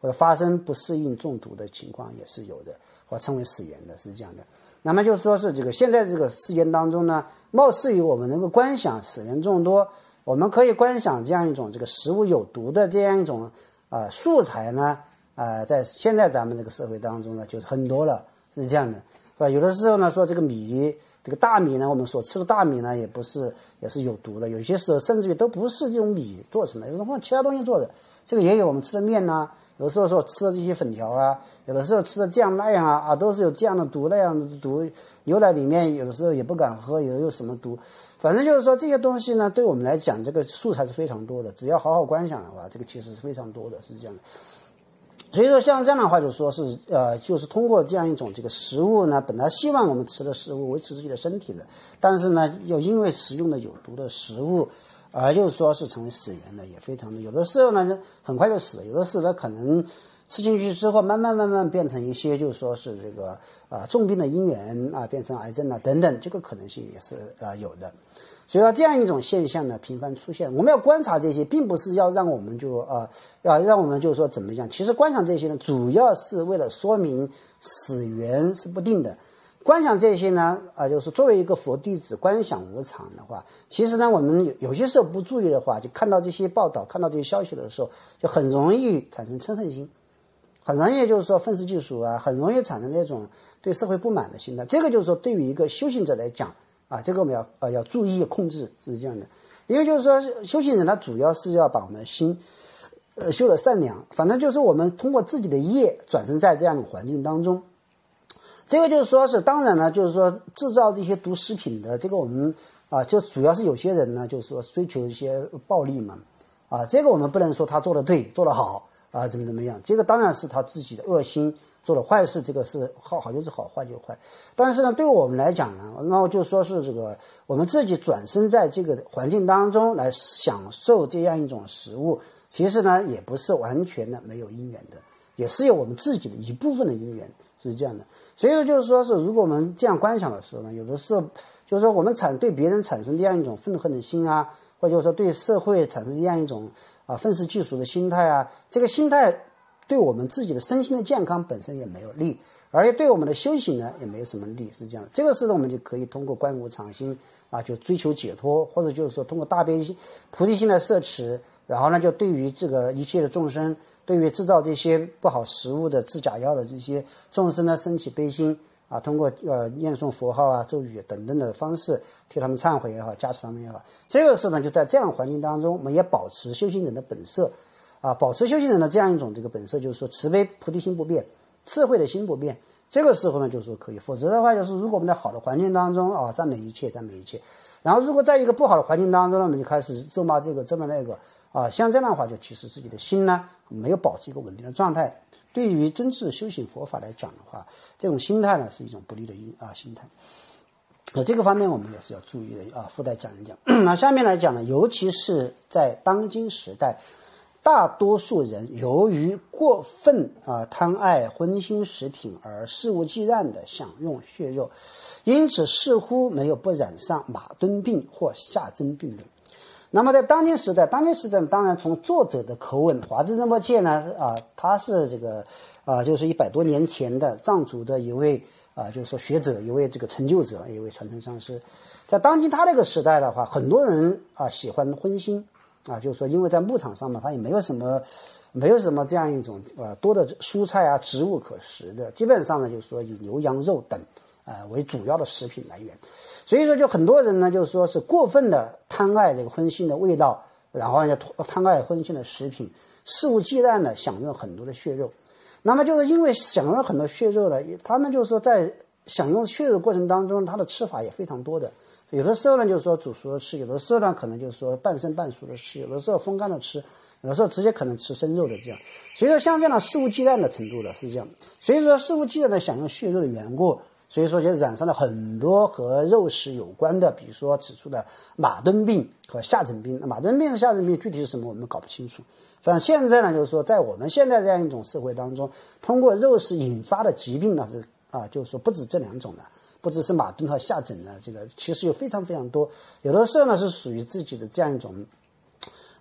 或者发生不适应中毒的情况也是有的，或称为死源的，是这样的。那么就是说是这个现在这个事件当中呢，貌似于我们能够观想死人众多，我们可以观想这样一种这个食物有毒的这样一种呃素材呢，呃，在现在咱们这个社会当中呢，就是很多了，是这样的，是吧？有的时候呢，说这个米，这个大米呢，我们所吃的大米呢，也不是也是有毒的，有些时候甚至于都不是这种米做成的，有时候其他东西做的，这个也有我们吃的面呐、啊。有的时候说吃的这些粉条啊，有的时候吃的这样那样啊啊，都是有这样的毒那样的毒。牛奶里面有的时候也不敢喝，有有什么毒，反正就是说这些东西呢，对我们来讲，这个素材是非常多的。只要好好观想的话，这个其实是非常多的，是这样的。所以说像这样的话，就说是呃，就是通过这样一种这个食物呢，本来希望我们吃的食物维持自己的身体的，但是呢，又因为食用的有毒的食物。而就是说是成为死源的，也非常的，有的时候呢很快就死了，有的时候呢可能吃进去之后慢慢慢慢变成一些就是说是这个啊、呃、重病的因缘啊，变成癌症啊等等，这个可能性也是啊、呃、有的。所以说这样一种现象呢频繁出现，我们要观察这些，并不是要让我们就啊、呃、要让我们就是说怎么样，其实观察这些呢，主要是为了说明死源是不定的。观想这些呢，啊、呃，就是作为一个佛弟子观想无常的话，其实呢，我们有有些时候不注意的话，就看到这些报道，看到这些消息的时候，就很容易产生嗔恨心，很容易就是说愤世嫉俗啊，很容易产生那种对社会不满的心态。这个就是说，对于一个修行者来讲啊，这个我们要呃要注意控制，是这样的。因为就是说，修行人他主要是要把我们的心，呃，修得善良。反正就是我们通过自己的业转生在这样的环境当中。这个就是说是当然呢，就是说制造这些毒食品的这个我们啊，就主要是有些人呢，就是说追求一些暴利嘛，啊，这个我们不能说他做得对，做得好啊，怎么怎么样，这个当然是他自己的恶心做了坏事，这个是好好就是好，坏就坏。但是呢，对我们来讲呢，那么就说是这个我们自己转身在这个环境当中来享受这样一种食物，其实呢也不是完全的没有因缘的，也是有我们自己的一部分的因缘。是这样的，所以说就是说是，如果我们这样观想的时候呢，有的时候就是说我们产对别人产生这样一种愤恨的心啊，或者说对社会产生这样一种啊愤世嫉俗的心态啊，这个心态对我们自己的身心的健康本身也没有利，而且对我们的修行呢也没有什么利，是这样的。这个时候我们就可以通过观无常心啊，就追求解脱，或者就是说通过大悲心、菩提心来摄持，然后呢就对于这个一切的众生。对于制造这些不好食物的制假药的这些众生呢，升起悲心啊，通过呃念诵佛号啊、咒语等等的方式替他们忏悔也好，加持他们也好。这个时候呢，就在这样的环境当中，我们也保持修行人的本色啊，保持修行人的这样一种这个本色，就是说慈悲菩提心不变，智慧的心不变。这个时候呢，就是说可以；否则的话，就是如果我们在好的环境当中啊，赞美一切，赞美一切，然后如果在一个不好的环境当中呢，我们就开始咒骂这个，咒骂那个。啊，像这样的话，就其实自己的心呢没有保持一个稳定的状态。对于真正修行佛法来讲的话，这种心态呢是一种不利的啊心态。呃，这个方面我们也是要注意的啊，附带讲一讲。那下面来讲呢，尤其是在当今时代，大多数人由于过分啊贪爱荤腥食品而肆无忌惮的享用血肉，因此似乎没有不染上马蹲病或下针病的。那么在当今时代，当今时代当然从作者的口吻，华智仁波切呢啊，他是这个啊，就是一百多年前的藏族的一位啊，就是说学者，一位这个成就者，一位传承上师。在当今他这个时代的话，很多人啊喜欢荤腥啊，就是说因为在牧场上嘛，他也没有什么没有什么这样一种呃多的蔬菜啊植物可食的，基本上呢就是说以牛羊肉等啊、呃、为主要的食品来源。所以说，就很多人呢，就是说是过分的贪爱这个荤腥的味道，然后呢贪爱荤腥的食品，肆无忌惮的享用很多的血肉。那么就是因为享用很多血肉呢，他们就是说在享用血肉的过程当中，他的吃法也非常多的。有的时候呢，就是说煮熟的吃；有的时候呢，可能就是说半生半熟的吃；有的时候风干的吃；有的时候直接可能吃生肉的这样。所以说，像这样的肆无忌惮的程度的是这样。所以说，肆无忌惮的享用血肉的缘故。所以说就染上了很多和肉食有关的，比如说此处的马蹲病和下诊病。马蹲病和下诊病具体是什么我们搞不清楚，反正现在呢就是说在我们现在这样一种社会当中，通过肉食引发的疾病呢是啊，就是说不止这两种的，不只是马蹲和下诊呢，这个其实有非常非常多。有的时候呢是属于自己的这样一种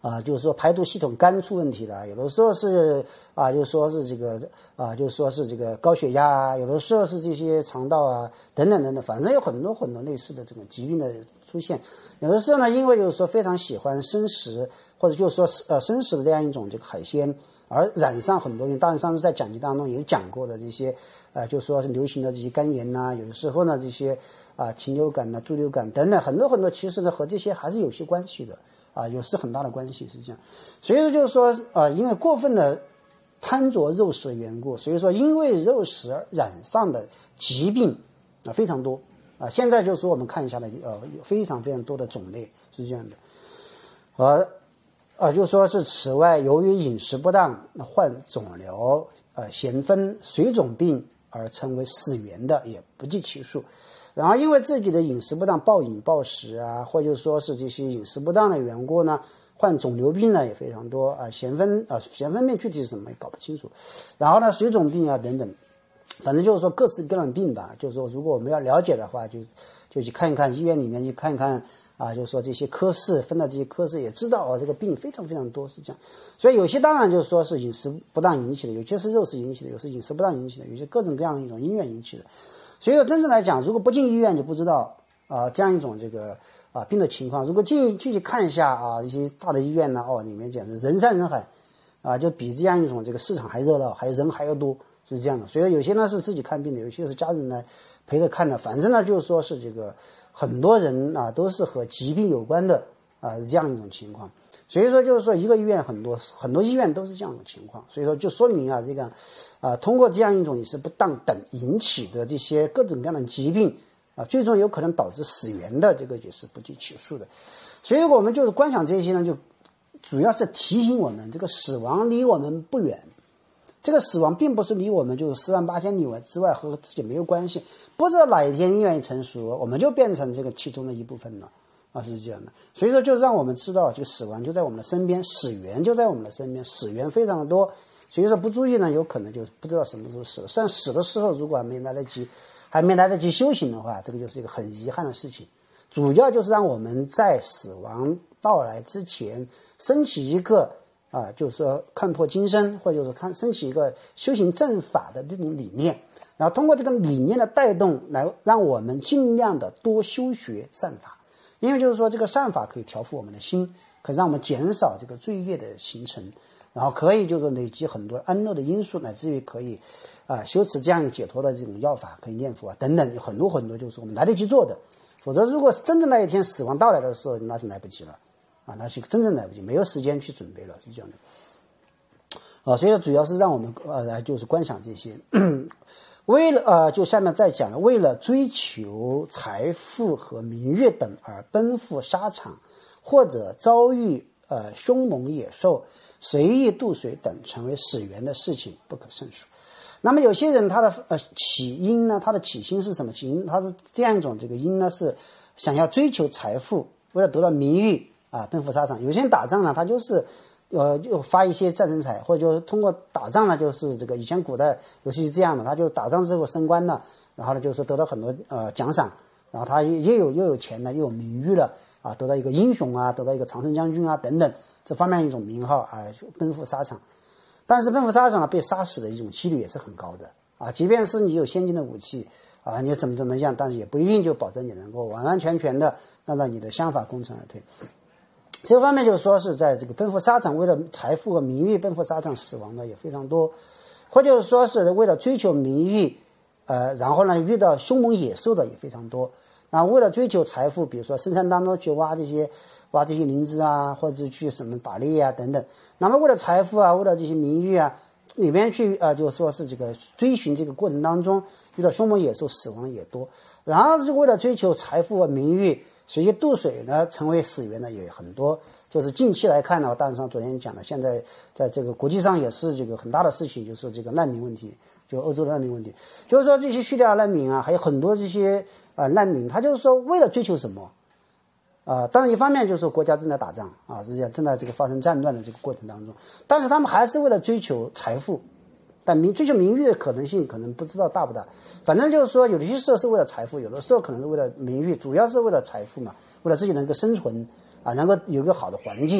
啊，就是说排毒系统肝出问题了，有的时候是啊，就说是这个啊，就说是这个高血压啊，有的时候是这些肠道啊等等等等，反正有很多很多类似的这个疾病的出现。有的时候呢，因为就是说非常喜欢生食，或者就是说呃生食的这样一种这个海鲜，而染上很多病。当然上次在讲集当中也讲过的这些呃，就说是流行的这些肝炎呐、啊，有的时候呢这些啊禽流感呐、啊、猪流感等等很多很多，其实呢和这些还是有些关系的。啊，有是很大的关系，是这样。所以说就是说，啊，因为过分的贪着肉食的缘故，所以说因为肉食而染上的疾病啊非常多啊。现在就是说我们看一下呢，呃，有非常非常多的种类是这样的。而啊，就说是此外，由于饮食不当患肿瘤、呃咸丰、水肿病而成为死源的也不计其数。然后因为自己的饮食不当，暴饮暴食啊，或者说是这些饮食不当的缘故呢，患肿瘤病呢也非常多啊，咸丰啊咸丰病具体是什么也搞不清楚，然后呢水肿病啊等等，反正就是说各式各样的病吧。就是说如果我们要了解的话，就就去看一看医院里面去看一看啊，就是说这些科室分的这些科室也知道啊，这个病非常非常多是这样。所以有些当然就是说是饮食不当引起的，有些是肉食引起的，有些是饮食不当引起的，有些各种各样的一种因缘引起的。所以说真正来讲，如果不进医院就不知道啊、呃、这样一种这个啊、呃、病的情况。如果进进去看一下啊，一些大的医院呢，哦里面简直人山人海啊，就比这样一种这个市场还热闹，还人还要多，就是这样的。所以有些呢是自己看病的，有些是家人来陪着看的。反正呢就是说是这个很多人啊都是和疾病有关的啊这样一种情况。所以说就是说一个医院很多很多医院都是这样的情况，所以说就说明啊这个啊通过这样一种饮食不当等引起的这些各种各样的疾病啊，最终有可能导致死源的这个也是不计其数的。所以我们就是观想这些呢，就主要是提醒我们这个死亡离我们不远，这个死亡并不是离我们就是四万八千里之外，和自己没有关系，不知道哪一天因缘一成熟，我们就变成这个其中的一部分了。啊，是这样的。所以说就让我们知道，就死亡就在我们的身边，死源就在我们的身边，死源非常的多。所以说不注意呢，有可能就不知道什么时候死了。虽然死的时候如果还没来得及还没来得及修行的话，这个就是一个很遗憾的事情。主要就是让我们在死亡到来之前升起一个啊，就是说看破今生，或者就是看升起一个修行正法的这种理念，然后通过这个理念的带动，来让我们尽量的多修学善法。因为就是说这个善法可以调伏我们的心，可以让我们减少这个罪业的形成，然后可以就是说累积很多安乐的因素，乃至于可以啊、呃、修持这样解脱的这种药法，可以念佛啊等等，有很多很多就是我们来得及做的。否则如果真正那一天死亡到来的时候，那是来不及了啊，那是真正来不及，没有时间去准备了，是这样的。啊，所以主要是让我们呃来就是观想这些。为了呃，就下面再讲了，为了追求财富和名誉等而奔赴沙场，或者遭遇呃凶猛野兽随意渡水等成为死源的事情不可胜数。那么有些人他的呃起因呢，他的起心是什么？起因他是这样一种这个因呢，是想要追求财富，为了得到名誉啊，奔赴沙场。有些人打仗呢，他就是呃，就发一些战争财，或者就通过打仗呢，就是这个以前古代尤其是这样嘛，他就打仗之后升官了，然后呢就是说得到很多呃奖赏，然后他又有又有钱了，又有名誉了啊，得到一个英雄啊，得到一个常胜将军啊等等这方面一种名号啊，奔赴沙场。但是奔赴沙场呢，被杀死的一种几率也是很高的啊，即便是你有先进的武器啊，你怎么怎么样，但是也不一定就保证你能够完完全全的让到你的相法功成而退。这个方面就是说是在这个奔赴沙场，为了财富和名誉奔赴沙场死亡的也非常多，或者说是为了追求名誉，呃，然后呢遇到凶猛野兽的也非常多。那为了追求财富，比如说深山当中去挖这些挖这些灵芝啊，或者去什么打猎啊等等。那么为了财富啊，为了这些名誉啊，里边去啊、呃，就说是这个追寻这个过程当中遇到凶猛野兽死亡也多。然后是为了追求财富和名誉，随意渡水呢，成为死源呢也很多。就是近期来看呢，当然上昨天讲的，现在在这个国际上也是这个很大的事情，就是这个难民问题，就欧洲的难民问题。就是说这些叙利亚难民啊，还有很多这些呃难民，他就是说为了追求什么？呃，当然一方面就是说国家正在打仗啊，是这样正在这个发生战乱的这个过程当中，但是他们还是为了追求财富。但名追求名誉的可能性可能不知道大不大，反正就是说有的些时候是为了财富，有的时候可能是为了名誉，主要是为了财富嘛，为了自己能够生存啊，能够有一个好的环境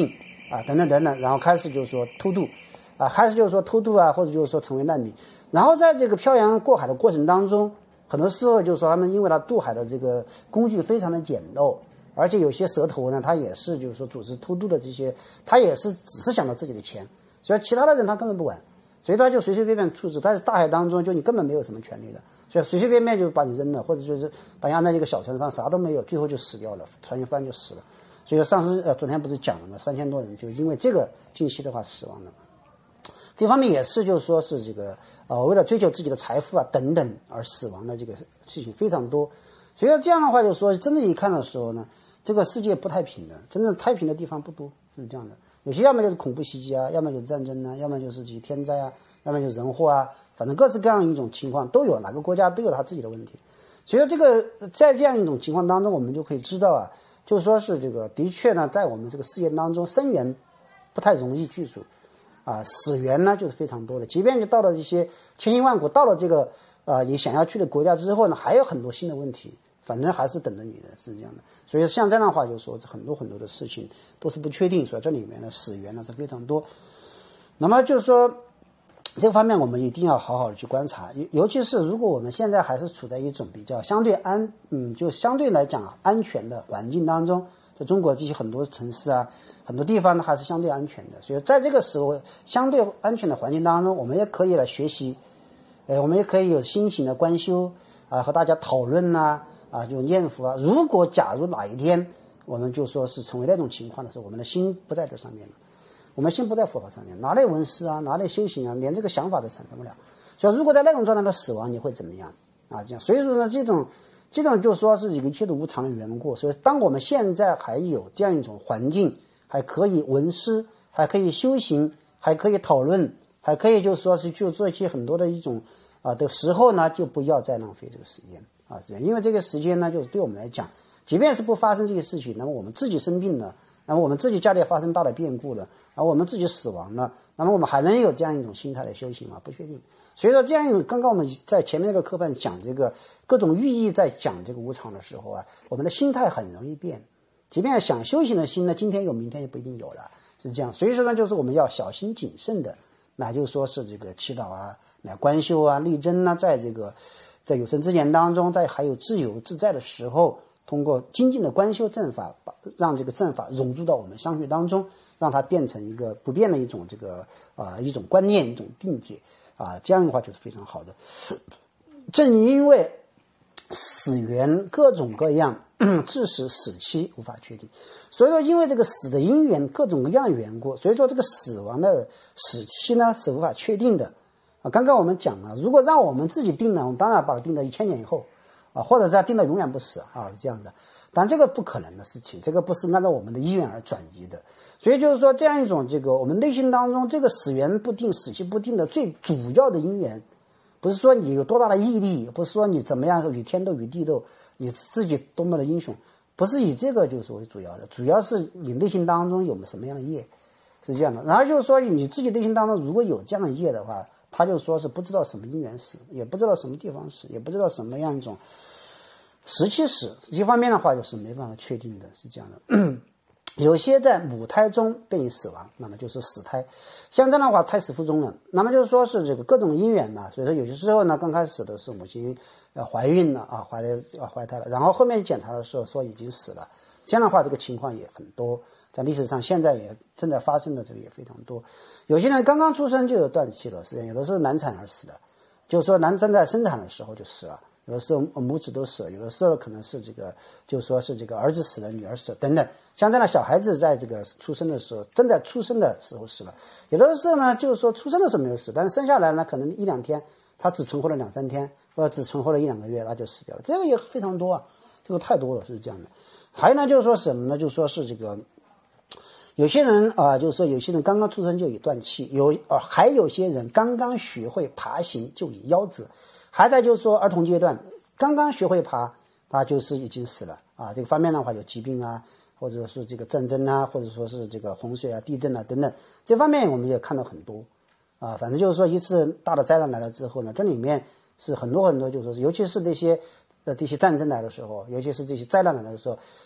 啊等等等等，然后开始就是说偷渡啊，开始就是说偷渡啊，或者就是说成为难民。然后在这个漂洋过海的过程当中，很多时候就是说他们因为他渡海的这个工具非常的简陋，而且有些蛇头呢，他也是就是说组织偷渡的这些，他也是只是想到自己的钱，所以其他的人他根本不管，所以他就随随便便处置。在大海当中，就你根本没有什么权利的，所以随随便便就把你扔了，或者就是把你按在一个小船上，啥都没有，最后就死掉了，船一翻就死了。所以上次呃昨天不是讲了吗？三千多人就因为这个近期的话死亡了。这方面也是就是说是这个呃为了追求自己的财富啊等等而死亡的这个事情非常多。所以这样的话就是说真正一看的时候呢，这个世界不太平的，真正太平的地方不多，是这样的。有些要么就是恐怖袭击啊，要么就是战争啊，要么就是这些天灾啊，要么就是人祸啊，反正各式各样一种情况都有，哪个国家都有他自己的问题。所以这个在这样一种情况当中，我们就可以知道啊，就是说是这个的确呢，在我们这个事业当中，生源不太容易去除啊，死源呢就是非常多的。即便你到了一些千辛万苦，到了这个啊你想要去的国家之后呢，还有很多新的问题，反正还是等着你的，是这样的。所以像这样的话，就是说很多很多的事情都是不确定，所以这里面的死源呢是非常多。那么就是说这方面我们一定要好好的去观察，尤其是如果我们现在还是处在一种比较相对安嗯就相对来讲安全的环境当中，就中国这些很多城市啊，很多地方呢还是相对安全的。所以在这个时候相对安全的环境当中，我们也可以来学习，呃我们也可以有新型的观修啊，和大家讨论呐啊，就念佛啊。如果假如哪一天我们就说是成为那种情况的时候，我们的心不在这上面了，我们心不在佛法上面，哪里闻思啊，哪里修行啊，连这个想法都产生不了。所以如果在那种状态的死亡，你会怎么样啊？这样，所以说呢，这种这种就说是一切的无常的缘故。所以当我们现在还有这样一种环境，还可以闻思，还可以修行，还可以讨论，还可以就说是就做一些很多的一种啊的时候呢，就不要再浪费这个时间啊，这样，因为这个时间呢，就是对我们来讲，即便是不发生这些事情，那么我们自己生病了，那么我们自己家里发生大的变故了，而我们自己死亡了，那么我们还能有这样一种心态来修行吗？不确定。所以说这样一种，刚刚我们在前面那个课本讲这个各种寓意，在讲这个无常的时候啊，我们的心态很容易变，即便想修行的心呢，今天有明天也不一定有了，是这样。所以说呢，就是我们要小心谨慎的，那就说是这个祈祷啊，来观修啊，力争呢，在这个在有生之年当中，在还有自由自在的时候，通过精进的观修正法，把让这个正法融入到我们相续当中，让它变成一个不变的一种这个啊、呃、一种观念，一种定解啊，这样的话就是非常好的。正因为死缘各种各样，致使死期无法确定，所以说因为这个死的因缘各种各样的缘故，所以说这个死亡的死期呢是无法确定的啊。刚刚我们讲了，如果让我们自己定呢，我们当然把它定到一千年以后啊，或者是定到永远不死啊，是这样的。但这个不可能的事情，这个不是按照我们的意愿而转移的。所以就是说，这样一种这个我们内心当中这个死缘不定、死期不定的最主要的因缘，不是说你有多大的毅力，不是说你怎么样与天斗与地斗，你自己多么的英雄，不是以这个就是为主要的，主要是你内心当中有什么样的业，是这样的。然后就是说你自己内心当中如果有这样的业的话，他就说是不知道什么因缘死，也不知道什么地方死，也不知道什么样一种时期死，这方面的话就是没办法确定的，是这样的。有些在母胎中便已死亡，那么就是死胎，像这样的话胎死腹中了，那么就是说是这个各种因缘嘛，所以说有些时候呢，刚开始的是母亲呃怀孕了啊，怀了啊怀胎了，然后后面检查的时候说已经死了，这样的话这个情况也很多，在历史上现在也正在发生的这个也非常多。有些人刚刚出生就有断气了，实际上有的是难产而死的，就是说男生在生产的时候就死了，有的时候母子都死了，有的时候可能是这个就是说是这个儿子死了，女儿死了等等。像这样的小孩子在这个出生的时候，正在出生的时候死了，有的时候呢就是说出生的时候没有死，但是生下来呢可能一两天他只存活了两三天，或者只存活了一两个月他就死掉了，这个也非常多啊，这个太多了，是这样的。还有呢就是说什么呢，就是说是这个有些人啊、呃，就是说有些人刚刚出生就已断气，有呃还有些人刚刚学会爬行就已夭折，还在就是说儿童阶段刚刚学会爬，他就是已经死了啊。这个方面的话有疾病啊，或者是这个战争啊，或者说是这个洪水啊、地震啊等等，这方面我们也看到很多啊。反正就是说一次大的灾难来了之后呢，这里面是很多很多，就是说尤其是这些呃这些战争来的时候，尤其是这些灾难来的时候，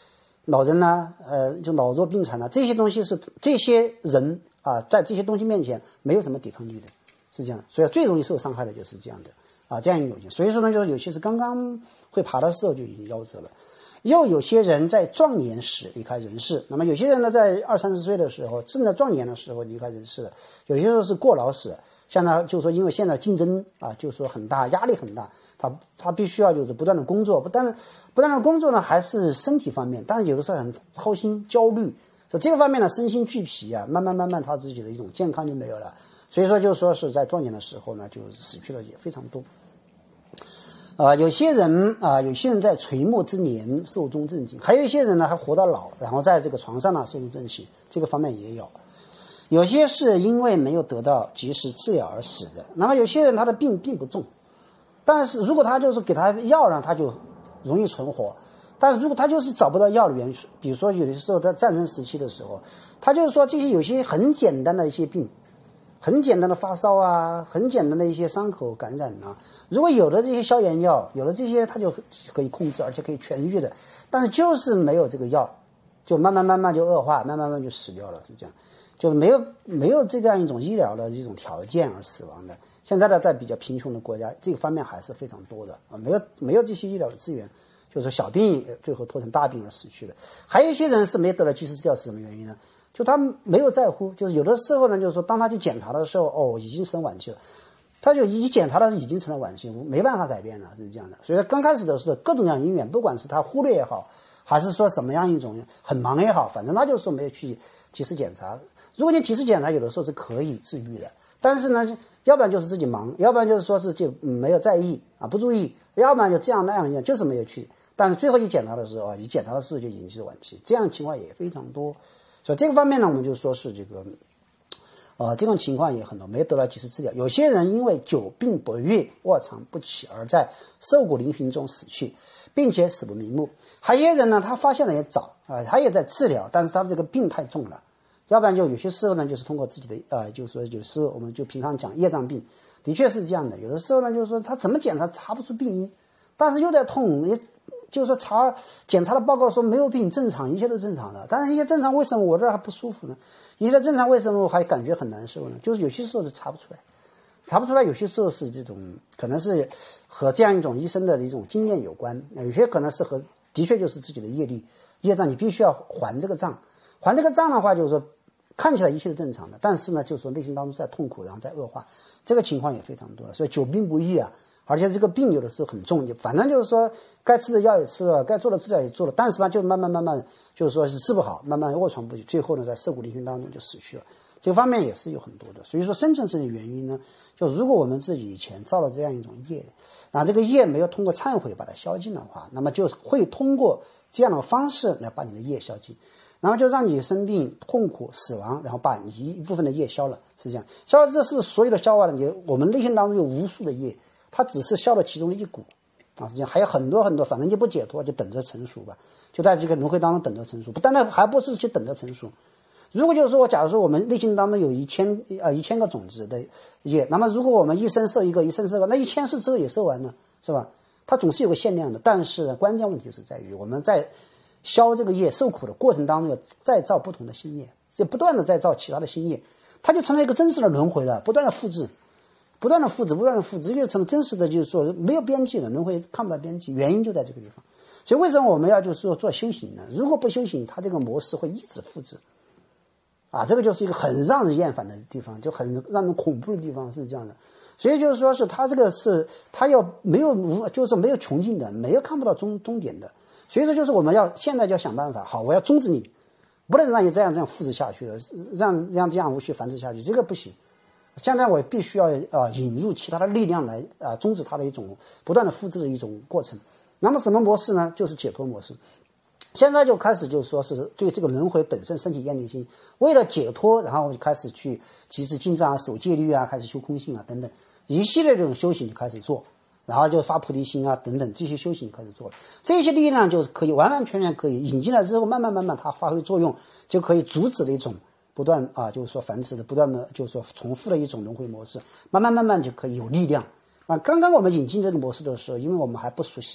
老人呢，呃，就老弱病残呢，这些东西是这些人啊，在这些东西面前没有什么抵抗力的，是这样。所以最容易受伤害的就是这样的啊，这样一种有些。所以说呢，就是有些是刚刚会爬的时候就已经夭折了。又有些人在壮年时离开人世，那么有些人呢，在二三十岁的时候，正在壮年的时候离开人世的，有些时候是过劳死。像他就是说，因为现在竞争啊，就是说很大，压力很大，他他必须要就是不断的工作，不断的不断的工作呢，还是身体方面，但是有的时候很操心、焦虑，所以这个方面呢，身心俱疲啊，慢慢慢慢他自己的一种健康就没有了。所以说，就说是在壮年的时候呢，就死去的也非常多。啊、呃，有些人啊、呃，有些人在垂暮之年寿终正寝，还有一些人呢还活到老，然后在这个床上呢寿终正寝，这个方面也有。有些是因为没有得到及时治疗而死的，那么有些人他的病并不重，但是如果他就是给他药呢，他就容易存活。但是如果他就是找不到药的原因，比如说有的时候在战争时期的时候，他就是说这些有些很简单的一些病。很简单的发烧啊，很简单的一些伤口感染啊，如果有了这些消炎药，有了这些，它就可以控制，而且可以痊愈的。但是就是没有这个药，就慢慢慢慢就恶化，慢慢慢慢就死掉了，是这样。就是没有没有这样一种医疗的这种条件而死亡的。现在呢，在比较贫穷的国家，这个方面还是非常多的啊，没有没有这些医疗的资源，就是小病最后拖成大病而死去的。还有一些人是没得了及时治疗，是什么原因呢？就他没有在乎，就是有的时候呢，就是说当他去检查的时候，哦，已经生晚期了，他就一检查的已经成了晚期，没办法改变了，是这样的。所以刚开始的时候，各种各样因缘，不管是他忽略也好，还是说什么样一种很忙也好，反正他就说没有去及时检查。如果你及时检查，有的时候是可以治愈的，但是呢，要不然就是自己忙，要不然就是说是就没有在意啊，不注意，要不然就这样那样的，就是没有去。但是最后一检查的时候啊，你检查的时候就已经是晚期，这样的情况也非常多。所以这个方面呢，我们就说是这个，呃，这种情况也很多，没得到及时治疗。有些人因为久病不愈、卧床不起，而在瘦骨嶙峋中死去，并且死不瞑目。还有些人呢，他发现的也早啊、呃，他也在治疗，但是他的这个病太重了，要不然就有些时候呢，就是通过自己的呃，就是说有时候我们就平常讲业障病，的确是这样的。有的时候呢，就是说他怎么检查查不出病因，但是又在痛，也就是说查检查的报告说没有病，正常，一切都正常的。但是一些正常，为什么我这儿还不舒服呢？一切正常，为什么我还感觉很难受呢？就是有些时候是查不出来，查不出来。有些时候是这种可能是和这样一种医生的一种经验有关，有些可能是和的确就是自己的业力业障，你必须要还这个账。还这个账的话，就是说看起来一切是正常的，但是呢，就是说内心当中在痛苦，然后在恶化，这个情况也非常多了。所以久病不愈啊。而且这个病有的时候很重，反正就是说该吃的药也吃了，该做的治疗也做了，但是呢就慢慢慢慢就是说是治不好，慢慢卧床不起，最后呢在瘦骨嶙峋当中就死去了。这个方面也是有很多的。所以说深层次的原因呢，就如果我们自己以前造了这样一种业，那这个业没有通过忏悔把它消尽的话，那么就会通过这样的方式来把你的业消尽，然后就让你生病、痛苦、死亡，然后把你一部分的业消了，是这样。消了这是所有的消完了，你我们内心当中有无数的业。它只是消了其中的一股啊，实际上还有很多很多，反正就不解脱，就等着成熟吧，就在这个轮回当中等着成熟。不但那还不是去等着成熟。如果就是说，假如说我们内心当中有一千呃一千个种子的业，那么如果我们一生受一个，一生受一个，那一千世之后也受完了，是吧？它总是有个限量的。但是关键问题就是在于我们在消这个业受苦的过程当中，要再造不同的新业，就不断的再造其他的新业，它就成了一个真实的轮回了，不断的复制。不断的复制，不断的复制，就成了真实的，就是说没有边际的轮回，看不到边际。原因就在这个地方。所以为什么我们要就是说做修行呢？如果不修行，它这个模式会一直复制，啊，这个就是一个很让人厌烦的地方，就很让人恐怖的地方，是这样的。所以就是说是它这个是它要没有无，就是没有穷尽的，没有看不到终终点的。所以说就是我们要现在就要想办法，好，我要终止你，不能让你这样这样复制下去了，让让这样无序繁殖下去，这个不行。现在我必须要呃引入其他的力量来啊、呃、终止它的一种不断的复制的一种过程。那么什么模式呢？就是解脱模式。现在就开始就是说是对这个轮回本身升起厌离心，为了解脱，然后我就开始去极致进藏啊、守戒律啊、开始修空性啊等等一系列这种修行就开始做，然后就发菩提心啊等等这些修行开始做了。这些力量就是可以完完全全可以引进来之后，慢慢慢慢它发挥作用，就可以阻止的一种不断啊，就是说繁殖的不断的，就是说重复的一种轮回模式，慢慢慢慢就可以有力量。啊，刚刚我们引进这个模式的时候，因为我们还不熟悉，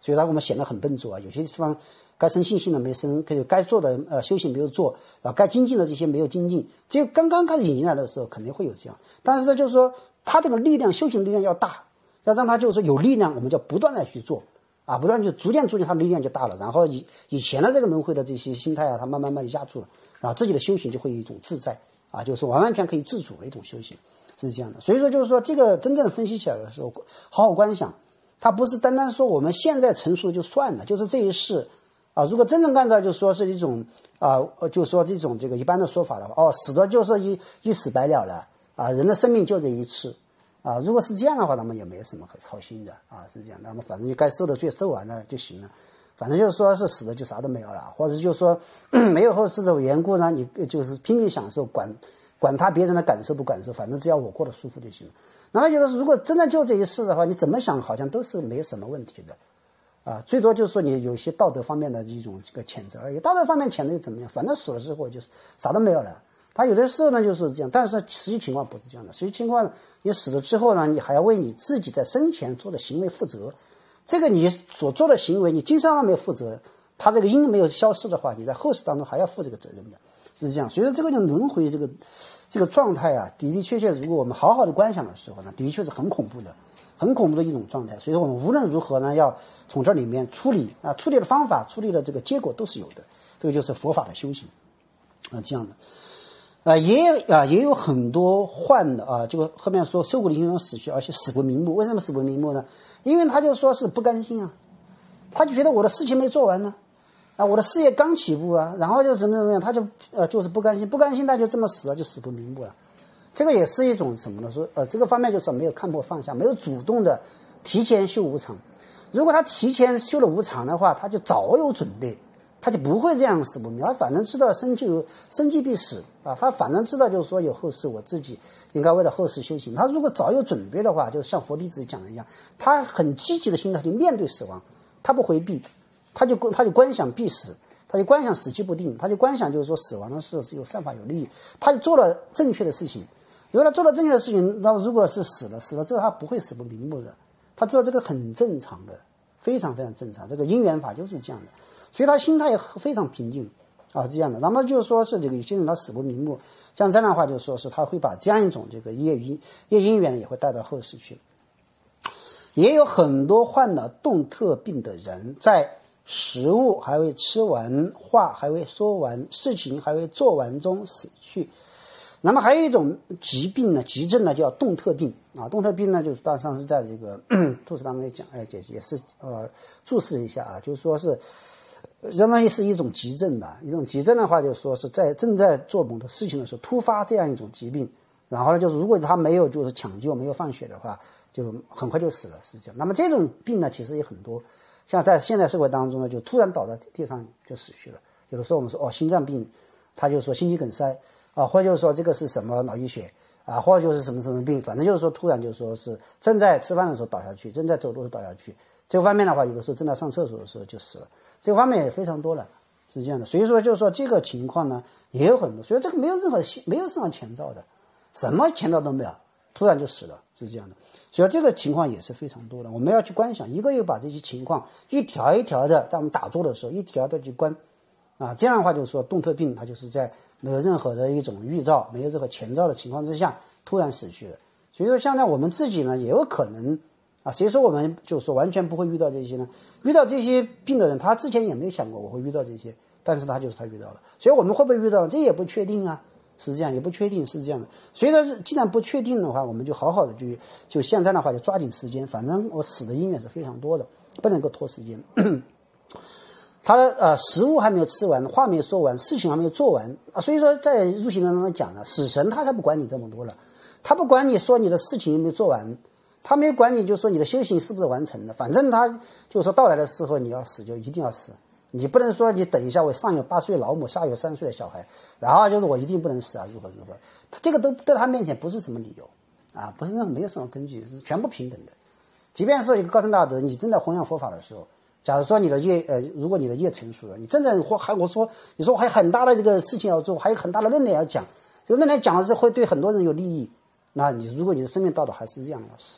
所以让我们显得很笨拙啊。有些地方该生信心的没生，就该做的呃修行没有做，啊，该精进的这些没有精进。只有刚刚开始引进来的时候，肯定会有这样。但是呢，就是说他这个力量，修行的力量要大，要让他就是说有力量，我们就不断的去做啊，不断就逐渐逐渐他的力量就大了。然后以以前的这个轮回的这些心态啊，他慢慢慢就压住了，然后自己的修行就会有一种自在啊，就是完完全可以自主的一种修行，是这样的。所以说就是说这个真正分析起来的时候，好好观想，它不是单单说我们现在成熟就算了，就是这一世啊，如果真正按照就说是一种啊，就说这种这个一般的说法的话，哦，死的就说一一死百了了啊，人的生命就这一次啊，如果是这样的话，那么也没什么可操心的啊，是这样。那么反正你该受的罪受完了就行了，反正就是说是死了就啥都没有了，或者就是说没有后世的缘故呢，你就是拼命享受，管管他别人的感受不感受，反正只要我过得舒服就行了。那么就是如果真的就这一世的话，你怎么想好像都是没什么问题的。啊，最多就是说你有一些道德方面的一种这个谴责而已，道德方面谴责又怎么样？反正死了之后就是啥都没有了。他有的时候呢就是这样，但是实际情况不是这样的。实际情况，你死了之后呢，你还要为你自己在生前做的行为负责。这个你所做的行为，你今生上没有负责，他这个因没有消失的话，你在后世当中还要负这个责任的，是这样。所以说这个就轮回这个这个状态啊，的的确确，如果我们好好的观想的时候呢，的确是很恐怖的。很恐怖的一种状态，所以说我们无论如何呢，要从这里面处理啊，处理的方法、处理的这个结果都是有的，这个就是佛法的修行啊，这样的，啊，也啊也有很多患的啊，这个后面说受苦的因缘死去，而且死不瞑目。为什么死不瞑目呢？因为他就说是不甘心啊，他就觉得我的事情没做完呢，啊，我的事业刚起步啊，然后就怎么怎么样，他就呃就是不甘心，不甘心他就这么死了，就死不瞑目了。这个也是一种什么呢？说呃，这个方面就是没有看破放下，没有主动的提前修无常。如果他提前修了无常的话，他就早有准备，他就不会这样死不瞑目。他反正知道生就生即必死啊，他反正知道就是说有后世，我自己应该为了后世修行。他如果早有准备的话，就像佛弟子讲的一样，他很积极的心态去面对死亡，他不回避，他就他就观想必死。他就观想死期不定，他就观想就是说死亡的事是有善法有利益，他就做了正确的事情。如果他做了正确的事情，那如果是死了，死了之后他不会死不瞑目的，他知道这个很正常的，非常非常正常，这个因缘法就是这样的，所以他心态非常平静啊，这样的。那么就是说是这个有些人他死不瞑目，像这样的话就说是他会把这样一种这个业因业因缘也会带到后世去。也有很多患了动特病的人，在食物还未吃完，话还未说完，事情还未做完中死去。那么还有一种疾病呢，急症呢叫动特病啊。动特病呢，就是当上是在这个注释当中也讲，哎，也也是呃注释了一下啊，就是说是相当于是一种急症吧。一种急症的话，就是说是在正在做某的事情的时候突发这样一种疾病，然后呢，就是如果他没有就是抢救，没有放血的话，就很快就死了，是这样。那么这种病呢，其实也很多。像在现代社会当中呢，就突然倒在地上就死去了。有的时候我们说哦，心脏病，他就说心肌梗塞啊，或者就是说这个是什么脑溢血啊，或者就是什么什么病，反正就是说突然就说是正在吃饭的时候倒下去，正在走路的时候倒下去。这个方面的话，有的时候正在上厕所的时候就死了，这个方面也非常多了，是这样的。所以说就是说这个情况呢也有很多，所以这个没有任何没有任何前兆的，什么前兆都没有，突然就死了，是这样的。所以这个情况也是非常多的，我们要去观想，一个一个把这些情况一条一条的，在我们打坐的时候一条的去观啊，这样的话就是说动特病它就是在没有任何的一种预兆，没有任何前兆的情况之下突然死去了。所以说现在我们自己呢也有可能啊，谁说我们就是说完全不会遇到这些呢？遇到这些病的人，他之前也没有想过我会遇到这些，但是他就是他遇到了。所以我们会不会遇到，这也不确定啊，是这样，也不确定，是这样的。所以说是既然不确定的话，我们就好好的就就现在的话就抓紧时间，反正我死的因缘是非常多的，不能够拖时间。他的呃食物还没有吃完，话没有说完，事情还没有做完啊，所以说在入行当中讲了，死神他才不管你这么多了，他不管你说你的事情有没有做完，他没有管你就说你的修行是不是完成的，反正他就说到来的时候你要死就一定要死，你不能说你等一下我上有八岁老母下有三岁的小孩，然后就是我一定不能死啊，如何如何，这个都在他面前不是什么理由啊，不是那没有什么根据，是全部平等的。即便是一个高僧大德，你正在弘扬佛法的时候，假如说你的业呃，如果你的业成熟了，你正在或还我说你说我还有很大的这个事情要做，还有很大的论点要讲，这个论点讲的是会对很多人有利益，那你如果你的生命到了还是这样要死亡，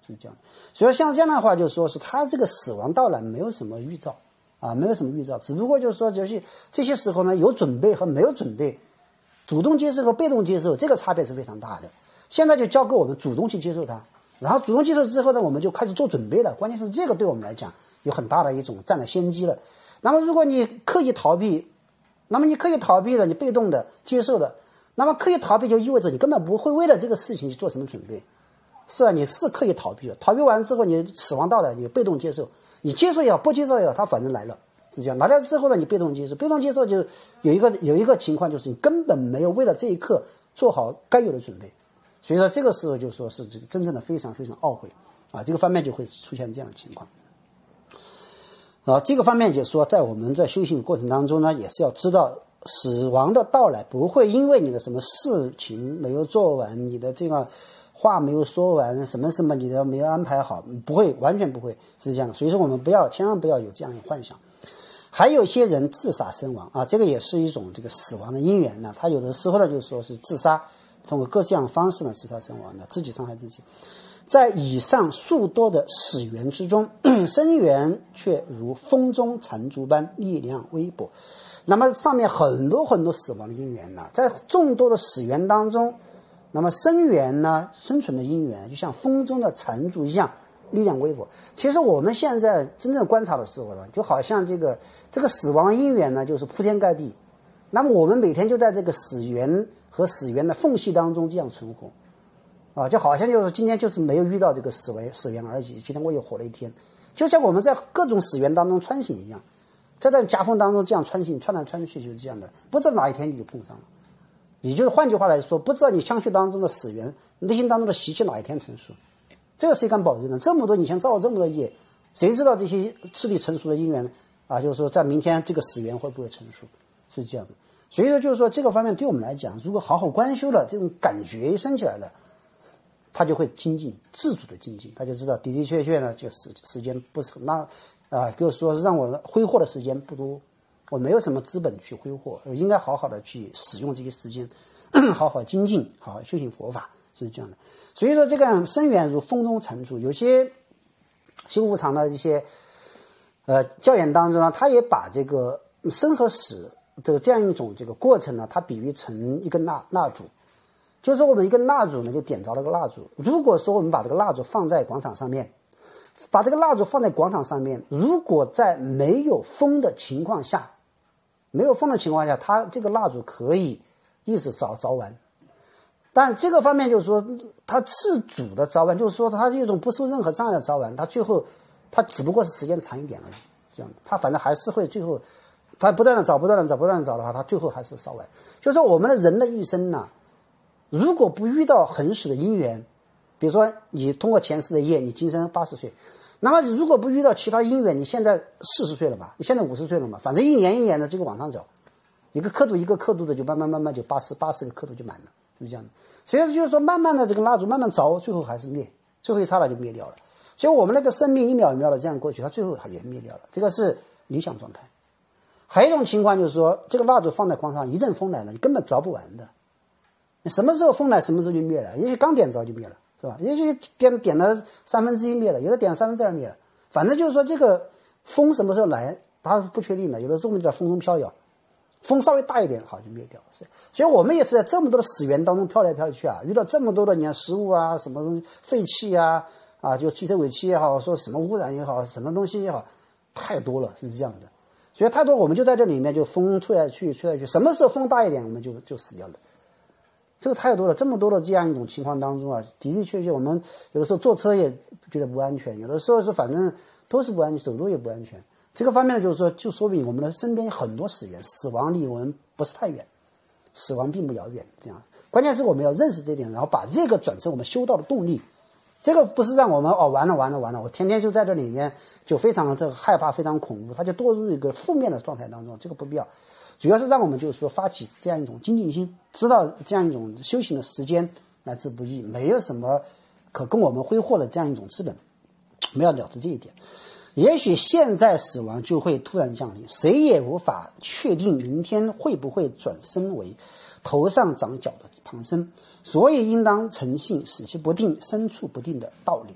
是这样。所以像这样的话，就说是他这个死亡到来没有什么预兆啊，没有什么预兆，只不过就是说，就是这些时候呢，有准备和没有准备，主动接受和被动接受，这个差别是非常大的。现在就交给我们主动去接受它，然后主动接受之后呢，我们就开始做准备了。关键是这个对我们来讲有很大的一种占了先机了。那么如果你刻意逃避，那么你刻意逃避了，你被动的接受了，那么刻意逃避就意味着你根本不会为了这个事情去做什么准备。是啊，你是刻意逃避了，逃避完之后你死亡到了，你被动接受，你接受也好，不接受也好，它反正来了，是这样。来了之后呢，你被动接受，被动接受就有一个有一个情况，就是你根本没有为了这一刻做好该有的准备，所以说这个时候就说是这个真正的非常非常懊悔啊，这个方面就会出现这样的情况。啊，这个方面就是说，在我们在修行过程当中呢，也是要知道死亡的到来不会因为你的什么事情没有做完，你的这个话没有说完，什么什么你的没有安排好，不会，完全不会是这样的。所以说我们不要，千万不要有这样的幻想。还有一些人自杀身亡啊，这个也是一种这个死亡的因缘呢。他有的时候呢，就说是自杀，通过各式样的方式呢自杀身亡的，自己伤害自己。在以上数多的死缘之中，生缘却如风中残烛般力量微薄。那么上面很多很多死亡的因缘呢，在众多的死缘当中，那么生缘呢，生存的因缘就像风中的残烛一样，力量微薄。其实我们现在真正观察的时候呢，就好像这个这个死亡因缘呢，就是铺天盖地。那么我们每天就在这个死缘和死缘的缝隙当中这样存活。啊，就好像就是今天就是没有遇到这个死缘死缘而已，今天我又活了一天，就像我们在各种死缘当中穿行一样，在这夹缝当中这样穿行，穿来穿去就是这样的，不知道哪一天你就碰上了。也就是换句话来说，不知道你相续当中的死缘，内心当中的习气哪一天成熟，这个谁敢保证呢？这么多以前造了这么多业，谁知道这些次第成熟的因缘啊？就是说在明天这个死缘会不会成熟，是这样的。所以说就是说这个方面对我们来讲，如果好好观修了，这种感觉一升起来了，他就会精进，自主的精进，他就知道的的确确呢，就时时间不是很那啊，就是说让我挥霍的时间不多，我没有什么资本去挥霍，我应该好好的去使用这些时间，好好精进，好好修行佛法，是这样的。所以说这个生缘如风中残烛，有些修无常的一些呃教研当中呢，他也把这个生和死的这样一种这个过程呢，他比喻成一根蜡蜡烛。就是说我们一根蜡烛呢，就点着了个蜡烛。如果说我们把这个蜡烛放在广场上面，把这个蜡烛放在广场上面，如果在没有风的情况下，没有风的情况下，它这个蜡烛可以一直着着完。但这个方面就是说，它自主的着完，就是说它一种不受任何障碍的着完，它最后它只不过是时间长一点而已，这样的，它反正还是会最后，它不断的找，不断的找，不断的找的话，它最后还是烧完。就是说我们的人的一生呢，如果不遇到很死的因缘，比如说你通过前世的业，你今生八十岁，那么如果不遇到其他因缘，你现在四十岁了吧，你现在五十岁了嘛，反正一年一年的这个往上走，一个刻度一个刻度的就慢慢慢慢就八十八十个刻度就满了，就是这样的。所以就是说慢慢的这个蜡烛慢慢着，最后还是灭，最后一刹那就灭掉了。所以我们那个生命一秒一秒的这样过去，它最后也灭掉了，这个是理想状态。还有一种情况就是说，这个蜡烛放在广场，一阵风来了，你根本着不完的。什么时候风来，什么时候就灭了。也许刚点着就灭了，是吧？也许点点了三分之一灭了，有的点了三分之二灭了。反正就是说，这个风什么时候来，它不确定的。有的时候我们就在风中飘摇，风稍微大一点，好就灭掉了。所以我们也是在这么多的死缘当中飘来飘去啊，遇到这么多的你看食物啊，什么东西废气啊，啊，就汽车尾气也好，说什么污染也好，什么东西也好，太多了，是这样的。所以太多，我们就在这里面就风吹来去，吹来去，什么时候风大一点，我们就就死掉了。这个太多了，这么多的这样一种情况当中啊，的的确确，我们有的时候坐车也觉得不安全，有的时候是反正都是不安全，走路也不安全。这个方面呢，就是说，就说明我们的身边很多死缘，死亡离我们不是太远，死亡并不遥远。这样，关键是我们要认识这点，然后把这个转成我们修道的动力。这个不是让我们哦完了完了完了，我天天就在这里面就非常的这个害怕，非常恐怖，他就堕入一个负面的状态当中，这个不必要。主要是让我们就是说发起这样一种精进心，知道这样一种修行的时间来之不易，没有什么可供我们挥霍的这样一种资本，我们要了知这一点。也许现在死亡就会突然降临，谁也无法确定明天会不会转身为头上长角的旁生，所以应当诚信使其不定，身处不定的道理。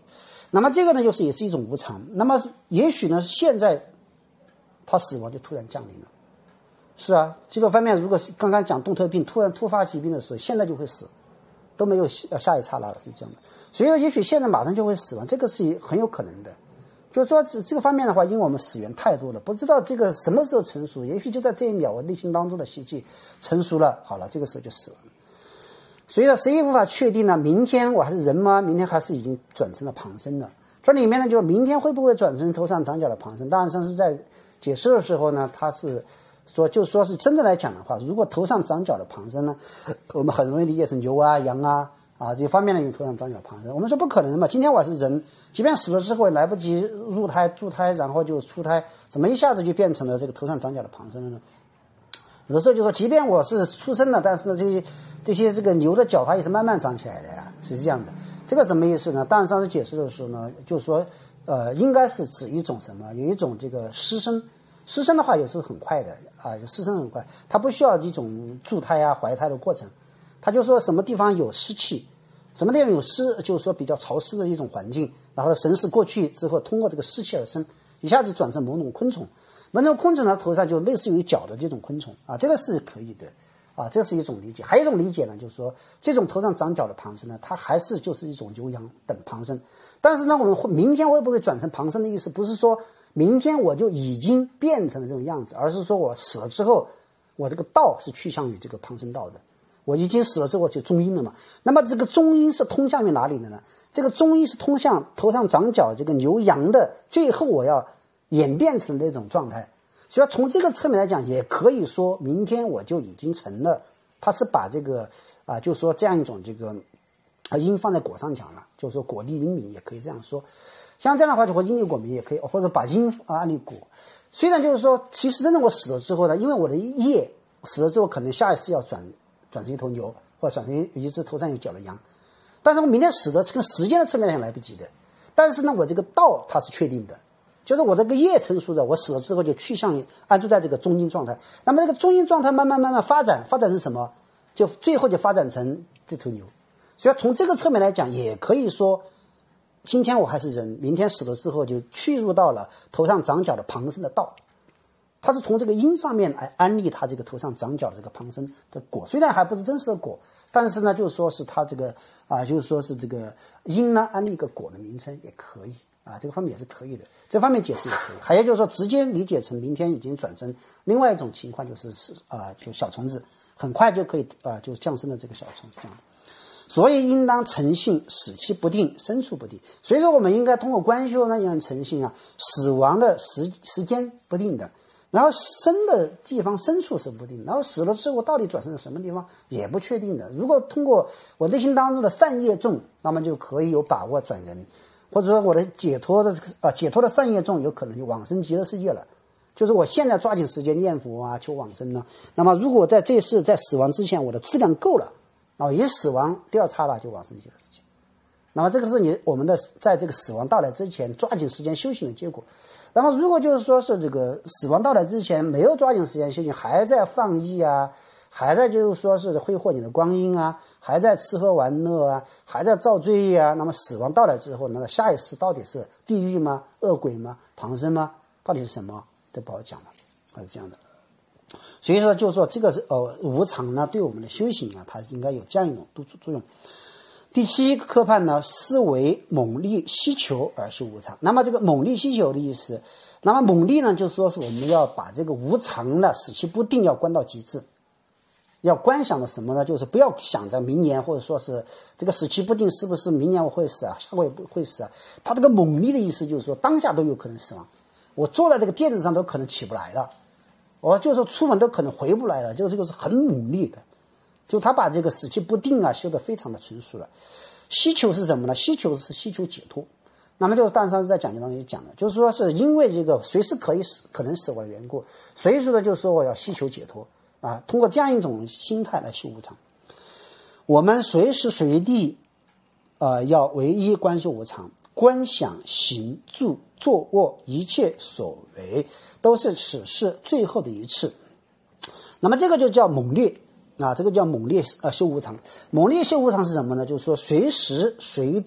那么这个呢，就是也是一种无常。那么也许呢，现在他死亡就突然降临了。是啊，这个方面如果是刚刚讲动特病突然突发疾病的时候，现在就会死，都没有下一刹那了，是这样的。所以说，也许现在马上就会死亡，这个是很有可能的。就是说这这个方面的话，因为我们死源太多了，不知道这个什么时候成熟，也许就在这一秒，我内心当中的希冀成熟了，好了，这个时候就死了。所以说，谁也无法确定呢？明天我还是人吗？明天还是已经转成了旁生了？这里面呢，就明天会不会转成头上长角的旁生？当然，上是在解释的时候呢，他是说，就说是真正来讲的话，如果头上长角的旁生呢，我们很容易理解成牛啊、羊啊啊这方面呢，用头上长角的旁生。我们说不可能的嘛，今天我还是人，即便死了之后来不及入胎、助胎，然后就出胎，怎么一下子就变成了这个头上长角的旁生了呢？有的时候就说，即便我是出生了，但是呢，这些这些这个牛的角它也是慢慢长起来的呀，是这样的。这个什么意思呢？当然上次解释的时候呢，就是说，呃，应该是指一种什么？有一种这个湿生，湿生的话有时候很快的啊，有湿生很快，它不需要一种助胎啊、怀胎的过程，它就说什么地方有湿气，什么地方有湿，就是说比较潮湿的一种环境，然后神识过去之后，通过这个湿气而生，一下子转成某种昆虫。某种昆虫呢，头上就类似于角的这种昆虫啊，这个是可以的啊，这是一种理解。还有一种理解呢，就是说这种头上长角的旁生呢，它还是就是一种牛羊等旁生。但是呢，我们会明天会不会转成旁生的意思，不是说明天我就已经变成了这种样子，而是说我死了之后，我这个道是趋向于这个旁生道的。我已经死了之后就中阴了嘛。那么这个中阴是通向于哪里的呢？这个中阴是通向头上长角这个牛羊的，最后我要演变成那种状态。所以从这个侧面来讲，也可以说明天我就已经成了，他是把这个啊，就说这样一种这个啊因放在果上讲了，就是说果粒因米也可以这样说。像这样的话，就或因利果米也可以，或者把因啊按立果。虽然就是说，其实真正我死了之后呢，因为我的业死了之后，可能下一次要转转成一头牛，或者转成一只头上有角的羊，但是我明天死的跟时间的侧面上来不及的。但是呢，我这个道它是确定的。就是我这个业成熟的，我死了之后就趋向于安住在这个中阴状态。那么这个中阴状态慢慢慢慢发展，发展成什么？就最后就发展成这头牛。所以从这个侧面来讲，也可以说，今天我还是人，明天死了之后就去入到了头上长角的旁生的道。它是从这个因上面来安立它这个头上长角的这个旁生的果，虽然还不是真实的果，但是呢，就是说是它这个啊，就是说是这个因呢安立一个果的名称也可以。啊，这个方面也是可以的，这方面解释也可以。还有就是说，直接理解成明天已经转成另外一种情况，就是是啊，就小虫子很快就可以啊，就降生的这个小虫子这样的。所以应当诚信，死期不定，生处不定。所以说，我们应该通过观修呢，让诚信啊，死亡的时时间不定的，然后生的地方生处是不定，然后死了之后到底转生到什么地方也不确定的。如果通过我内心当中的善业重，那么就可以有把握转人。或者说我的解脱的啊解脱的善业重，有可能就往生极乐世界了。就是我现在抓紧时间念佛啊，求往生呢。那么如果在这世在死亡之前，我的质量够了，然后一死亡第二刹那就往生极乐世界。那么这个是你我们的在这个死亡到来之前抓紧时间修行的结果。那么如果就是说是这个死亡到来之前没有抓紧时间修行，还在放逸啊，还在就是说是挥霍你的光阴啊，还在吃喝玩乐啊，还在造罪业啊，那么死亡到来之后，那么下一世到底是地狱吗？恶鬼吗？旁生吗？到底是什么都不好讲了，还是这样的。所以说就是说这个呃无常呢，对我们的修行啊，它应该有这样一种督促作用。第七个科判呢，思为猛力希求而修无常。那么这个猛力希求的意思，那么猛力呢，就说是我们要把这个无常的死期不定要观到极致。要观想的什么呢？就是不要想着明年，或者说是这个死期不定是不是明年我会死啊，下个月不会死啊。他这个猛力的意思就是说，当下都有可能死亡。我坐在这个垫子上都可能起不来了，我就说出门都可能回不来了，这个这个是很猛力的。就他把这个死期不定啊修得非常的纯熟了。希求是什么呢？希求是希求解脱。那么就是上次在讲解当中也讲了，就是说是因为这个随时可以死，可能死亡的缘故，所以说呢，就是说我要希求解脱。啊，通过这样一种心态来修无常，我们随时随地，呃，要唯一观修无常，观想行住坐卧一切所为，都是此世最后的一次。那么这个就叫猛烈啊，这个叫猛烈呃修无常。猛烈修无常是什么呢？就是说随时随地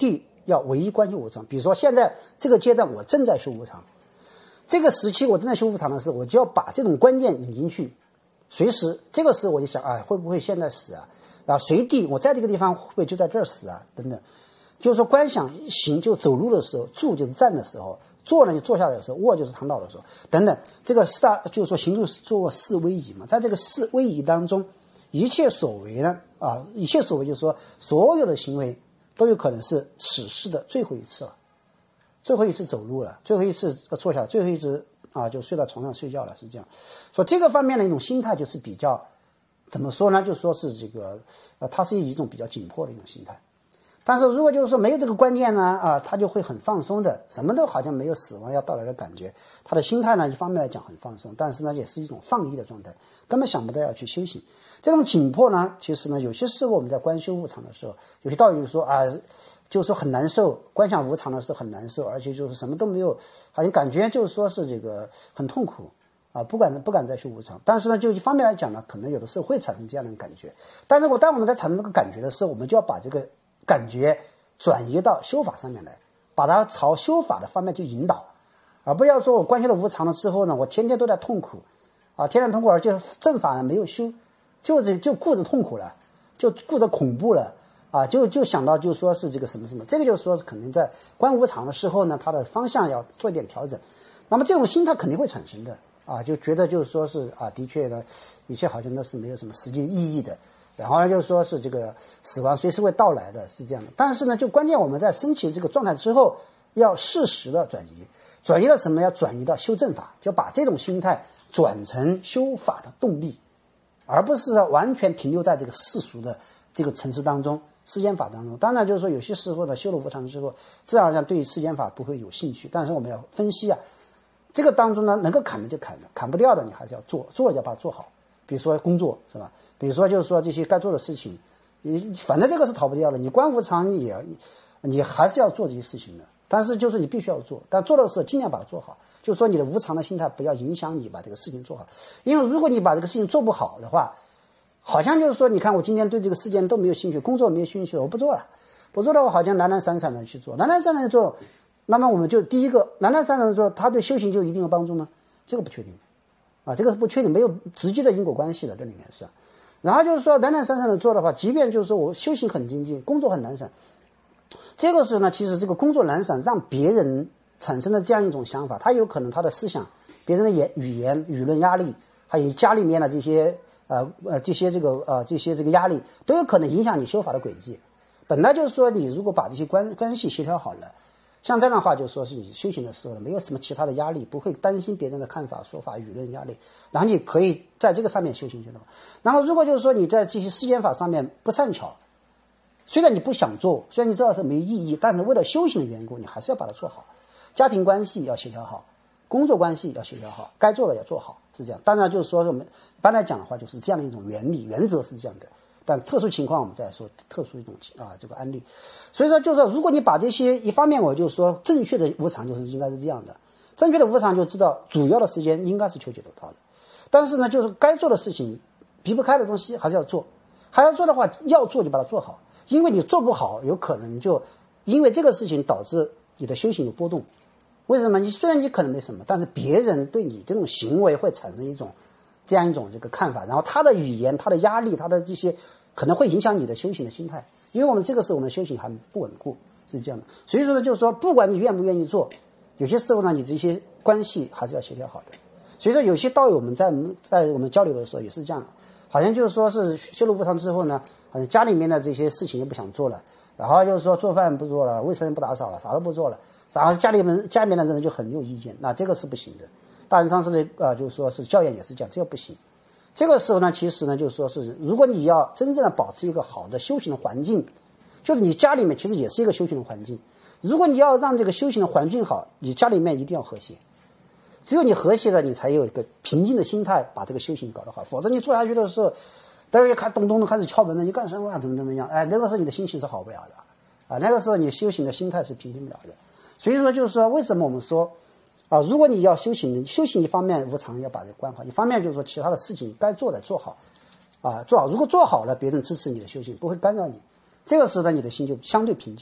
要唯一关修无常。比如说现在这个阶段我正在修无常，这个时期我正在修无常的时候，我就要把这种观念引进去，随时这个时候我就想，哎，会不会现在死啊？啊，随地我在这个地方会不会就在这儿死啊？等等，就是说观想行就走路的时候，住就是站的时候，坐呢就坐下来的时候，卧就是躺倒的时候，等等，这个四大就是说行住坐四位仪嘛，在这个四位仪当中，一切所为呢啊，一切所为就是说所有的行为都有可能是此世的最后一次了，最后一次走路了，最后一次坐下来，最后一次啊就睡到床上睡觉了，是这样。所以这个方面的一种心态就是比较怎么说呢？就说是这个呃，它是一种比较紧迫的一种心态。但是如果就是说没有这个观念呢，啊，他就会很放松的，什么都好像没有死亡要到来的感觉。他的心态呢，一方面来讲很放松，但是呢，也是一种放逸的状态，根本想不到要去修行。这种紧迫呢，其实呢，有些时候我们在观修无常的时候，有些道友说啊，就是说很难受，观想无常的时候很难受，而且就是什么都没有，好像感觉就是说是这个很痛苦啊，不敢不敢再修无常。但是呢，就一方面来讲呢，可能有的时候会产生这样的感觉。但是我当我们在产生这个感觉的时候，我们就要把这个感觉转移到修法上面来，把它朝修法的方面去引导，而不要说我观修了无常了之后呢，我天天都在痛苦啊，天天痛苦，而且正法呢没有修，就这就顾着痛苦了，就顾着恐怖了啊，就就想到就说是这个什么什么，这个就是说可能在观无常的时候呢，它的方向要做一点调整。那么这种心态肯定会产生的啊，就觉得就是说是啊，的确呢，一切好像都是没有什么实际意义的。然后呢，就是说是这个死亡随时会到来的，是这样的。但是呢，就关键我们在升起这个状态之后，要适时的转移，转移到什么？要转移到修正法，就把这种心态转成修法的动力，而不是完全停留在这个世俗的这个层次当中，世间法当中。当然，就是说有些时候呢，修了无常之后，自然而然对于世间法不会有兴趣。但是我们要分析啊，这个当中呢，能够砍的就砍了，砍不掉的你还是要做，做了要把它做好。比如说工作是吧？比如说就是说这些该做的事情，你反正这个是逃不掉的。你观无常你也你还是要做这些事情的，但是就是你必须要做，但做的时候尽量把它做好。就是说你的无常的心态不要影响你把这个事情做好，因为如果你把这个事情做不好的话，好像就是说你看我今天对这个事件都没有兴趣，工作没有兴趣，我不做了，不做了我好像懒懒散散的去做，懒懒散散的做，那么我们就第一个懒懒散散的做，他对修行就一定有帮助吗？这个不确定。啊，这个是不确定，没有直接的因果关系的，这里面是。然后就是说懒懒散散的做的话，即便就是说我修行很精进，工作很懒散，这个时候呢，其实这个工作懒散让别人产生了这样一种想法，他有可能他的思想、别人的言语言、舆论压力，还有家里面的这些呃呃这些这个呃这些这个压力，都有可能影响你修法的轨迹。本来就是说，你如果把这些关关系协调好了。像这样的话，就说是你修行的时候没有什么其他的压力，不会担心别人的看法、说法、舆论压力，然后你可以在这个上面修行去了。然后如果就是说你在这些世间法上面不善巧，虽然你不想做，虽然你知道是没意义，但是为了修行的缘故，你还是要把它做好。家庭关系要协调好，工作关系要协调好，该做的要做好，是这样。当然就是说我们一般来讲的话，就是这样的一种原理、原则是这样的。但特殊情况我们再说特殊一种啊这个案例，所以说就是说，如果你把这些一方面，我就说正确的无常就是应该是这样的，正确的无常就知道主要的时间应该是求解脱道的，但是呢，就是该做的事情避不开的东西还是要做，还要做的话要做就把它做好，因为你做不好，有可能就因为这个事情导致你的修行有波动。为什么？你虽然你可能没什么，但是别人对你这种行为会产生一种。这样一种这个看法，然后他的语言、他的压力、他的这些可能会影响你的修行的心态，因为我们这个时候我们的修行还不稳固，是这样的。所以说呢，就是说不管你愿不愿意做，有些时候呢，你这些关系还是要协调好的。所以说有些道友我们在在我们交流的时候也是这样的，好像就是说是修了无常之后呢，好像家里面的这些事情也不想做了，然后就是说做饭不做了，卫生不打扫了，啥都不做了，然后家里面家里面的人就很有意见，那这个是不行的。大人上师的呃，就是说是教研也是这样，这个不行。这个时候呢，其实呢，就是说是，如果你要真正的保持一个好的修行的环境，就是你家里面其实也是一个修行的环境。如果你要让这个修行的环境好，你家里面一定要和谐。只有你和谐了，你才有一个平静的心态，把这个修行搞得好。否则你做下去的时候，待会儿一看咚咚的开始敲门了，你干什么啊？怎么怎么样？哎，那个时候你的心情是好不了的啊，那个时候你修行的心态是平静不了的。所以说，就是说，为什么我们说？啊，如果你要修行的，修行一方面无常要把这个关好，一方面就是说其他的事情该做的做好，啊，做好。如果做好了，别人支持你的修行，不会干扰你，这个时候呢，你的心就相对平静。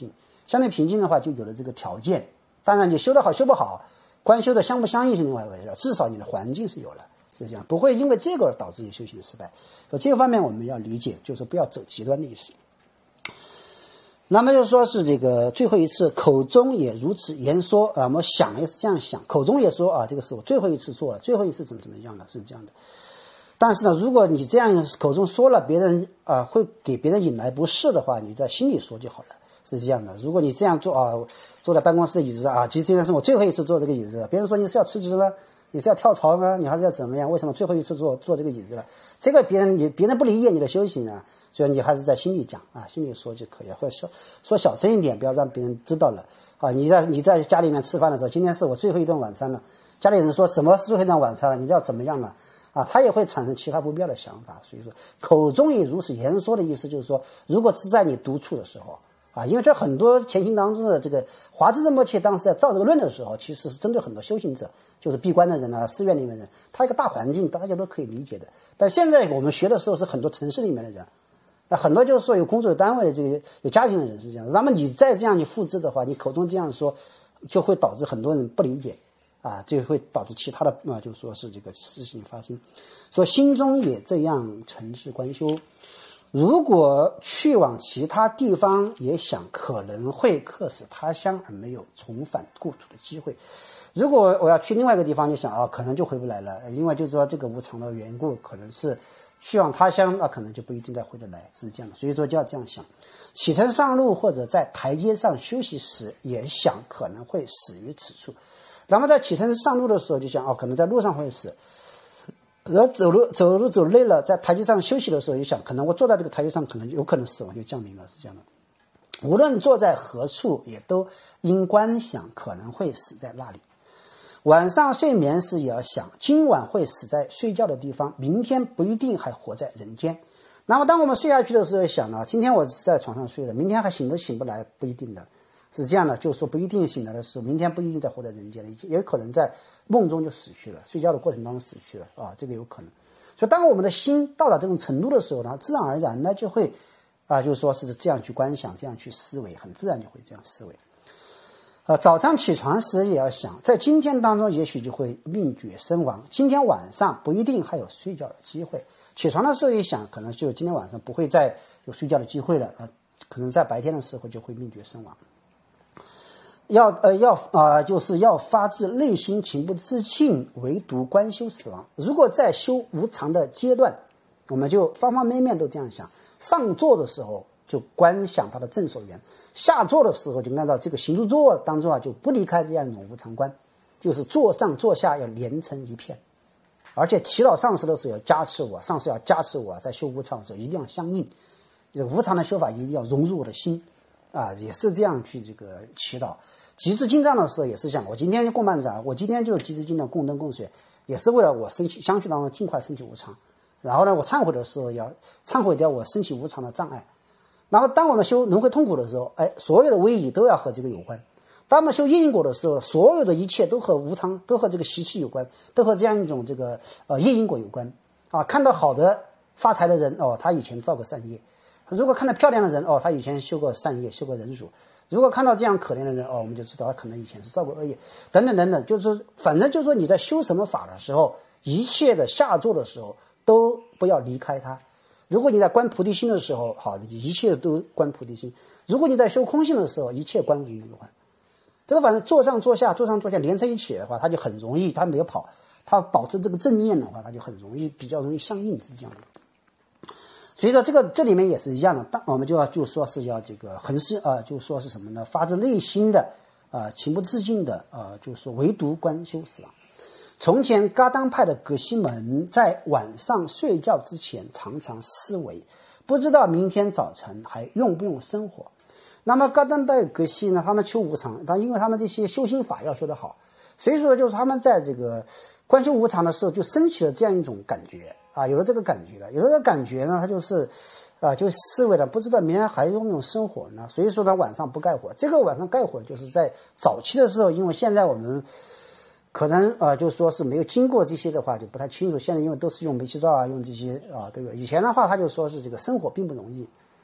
相对平静的话，就有了这个条件。当然，你修得好修不好，观修的相不相应是另外一回事，至少你的环境是有了，是这样，不会因为这个而导致你修行失败。所以这个方面我们要理解，就是说不要走极端的意思。那么就说是这个最后一次口中也如此言说啊，我们想也是这样想，口中也说啊，这个是我最后一次做了，最后一次怎么怎么样的，是这样的。但是呢，如果你这样口中说了，别人啊会给别人引来不适的话，你在心里说就好了，是这样的。如果你这样做啊，坐在办公室的椅子啊，其实今天是我最后一次坐这个椅子，别人说你是要辞职了，你是要跳槽呢，你还是要怎么样？为什么最后一次坐坐这个椅子了？这个别人你别人不理解你的修行啊，所以你还是在心里讲啊，心里说就可以了，或者说说小声一点，不要让别人知道了啊。你在你在家里面吃饭的时候，今天是我最后一顿晚餐了，家里人说什么是最后一顿晚餐了？你要怎么样了？啊，他也会产生其他不必要的想法。所以说，口中也如此言说的意思就是说，如果是在你独处的时候。啊，因为这很多前行当中的这个华智仁波切当时在造这个论的时候，其实是针对很多修行者，就是闭关的人啊，寺院里面的人，他一个大环境大家都可以理解的。但现在我们学的时候是很多城市里面的人，那很多就是说有工作有单位的这个有家庭的人是这样。那么你再这样去复制的话，你口中这样说，就会导致很多人不理解啊，就会导致其他的啊，就说是这个事情发生。说心中也这样诚挚观修。如果去往其他地方也想，可能会客死他乡而没有重返故土的机会。如果我要去另外一个地方，就想啊，可能就回不来了，因为就是说这个无常的缘故，可能是去往他乡，那可能就不一定再回得来，是这样的。所以说就要这样想。启程上路或者在台阶上休息时，也想可能会死于此处。那么在启程上路的时候，就想哦，可能在路上会死。而走路走路走累了，在台阶上休息的时候，就想可能我坐在这个台阶上，可能有可能死亡就降临了，是这样的。无论坐在何处，也都应观想可能会死在那里。晚上睡眠时也要想，今晚会死在睡觉的地方，明天不一定还活在人间。那么当我们睡下去的时候想呢，今天我是在床上睡了，明天还醒都醒不来，不一定的。是这样的，就是说不一定醒来的时候，明天不一定再活在人间了，也可能在梦中就死去了，睡觉的过程当中死去了啊，这个有可能。所以当我们的心到达这种程度的时候呢，自然而然呢就会啊，就是说是这样去观想，这样去思维，很自然就会这样思维。呃，早上起床时也要想，在今天当中也许就会命绝身亡，今天晚上不一定还有睡觉的机会。起床的时候一想，可能就今天晚上不会再有睡觉的机会了啊，可能在白天的时候就会命绝身亡。要呃要啊、呃，就是要发自内心情不自禁，唯独观修死亡。如果在修无常的阶段，我们就方方面面都这样想。上座的时候就观想他的正所缘，下座的时候就按照这个行住坐当中啊，就不离开这样一种无常观，就是坐上坐下要连成一片。而且祈祷上师的时候要加持我，上师要加持我，在修无常的时候一定要相应，这个无常的修法一定要融入我的心啊，也是这样去这个祈祷。集资进藏的时候也是想，我今天就供曼掌，我今天就集资进藏供灯供水，也是为了我升起相续当中尽快升起无常。然后呢，我忏悔的时候要忏悔掉我升起无常的障碍。然后当我们修轮回痛苦的时候，哎，所有的威仪都要和这个有关。当我们修因果的时候，所有的一切都和无常，都和这个习气有关，都和这样一种这个呃业因果有关啊。看到好的发财的人哦，他以前造过善业；如果看到漂亮的人哦，他以前修过善业，修过忍辱。如果看到这样可怜的人哦，我们就知道他可能以前是造过恶业，等等等等，就是反正就是说你在修什么法的时候，一切的下座的时候都不要离开它。如果你在观菩提心的时候，好，一切都观菩提心；如果你在修空性的时候，一切观无有观。这个反正坐上坐下，坐上坐下连在一起的话，它就很容易，它没有跑，它保持这个正念的话，它就很容易，比较容易相应，是这样的。所以说这个这里面也是一样的，当我们就要就说是要这个恒视啊，就说是什么呢？发自内心的啊、呃，情不自禁的啊、呃，就是说唯独观修死亡。从前噶当派的格西们在晚上睡觉之前常常思维，不知道明天早晨还用不用生活。那么噶当派格西呢，他们修无常，但因为他们这些修心法要修得好，所以说就是他们在这个观修无常的时候就升起了这样一种感觉。啊，有了这个感觉了，有了这个感觉呢，他就是，啊，就思维了，不知道明天还用不用生火呢？所以说呢，晚上不盖火。这个晚上盖火，就是在早期的时候，因为现在我们可能啊、呃，就说是没有经过这些的话，就不太清楚。现在因为都是用煤气灶啊，用这些啊，对吧？以前的话，他就说是这个生火并不容易，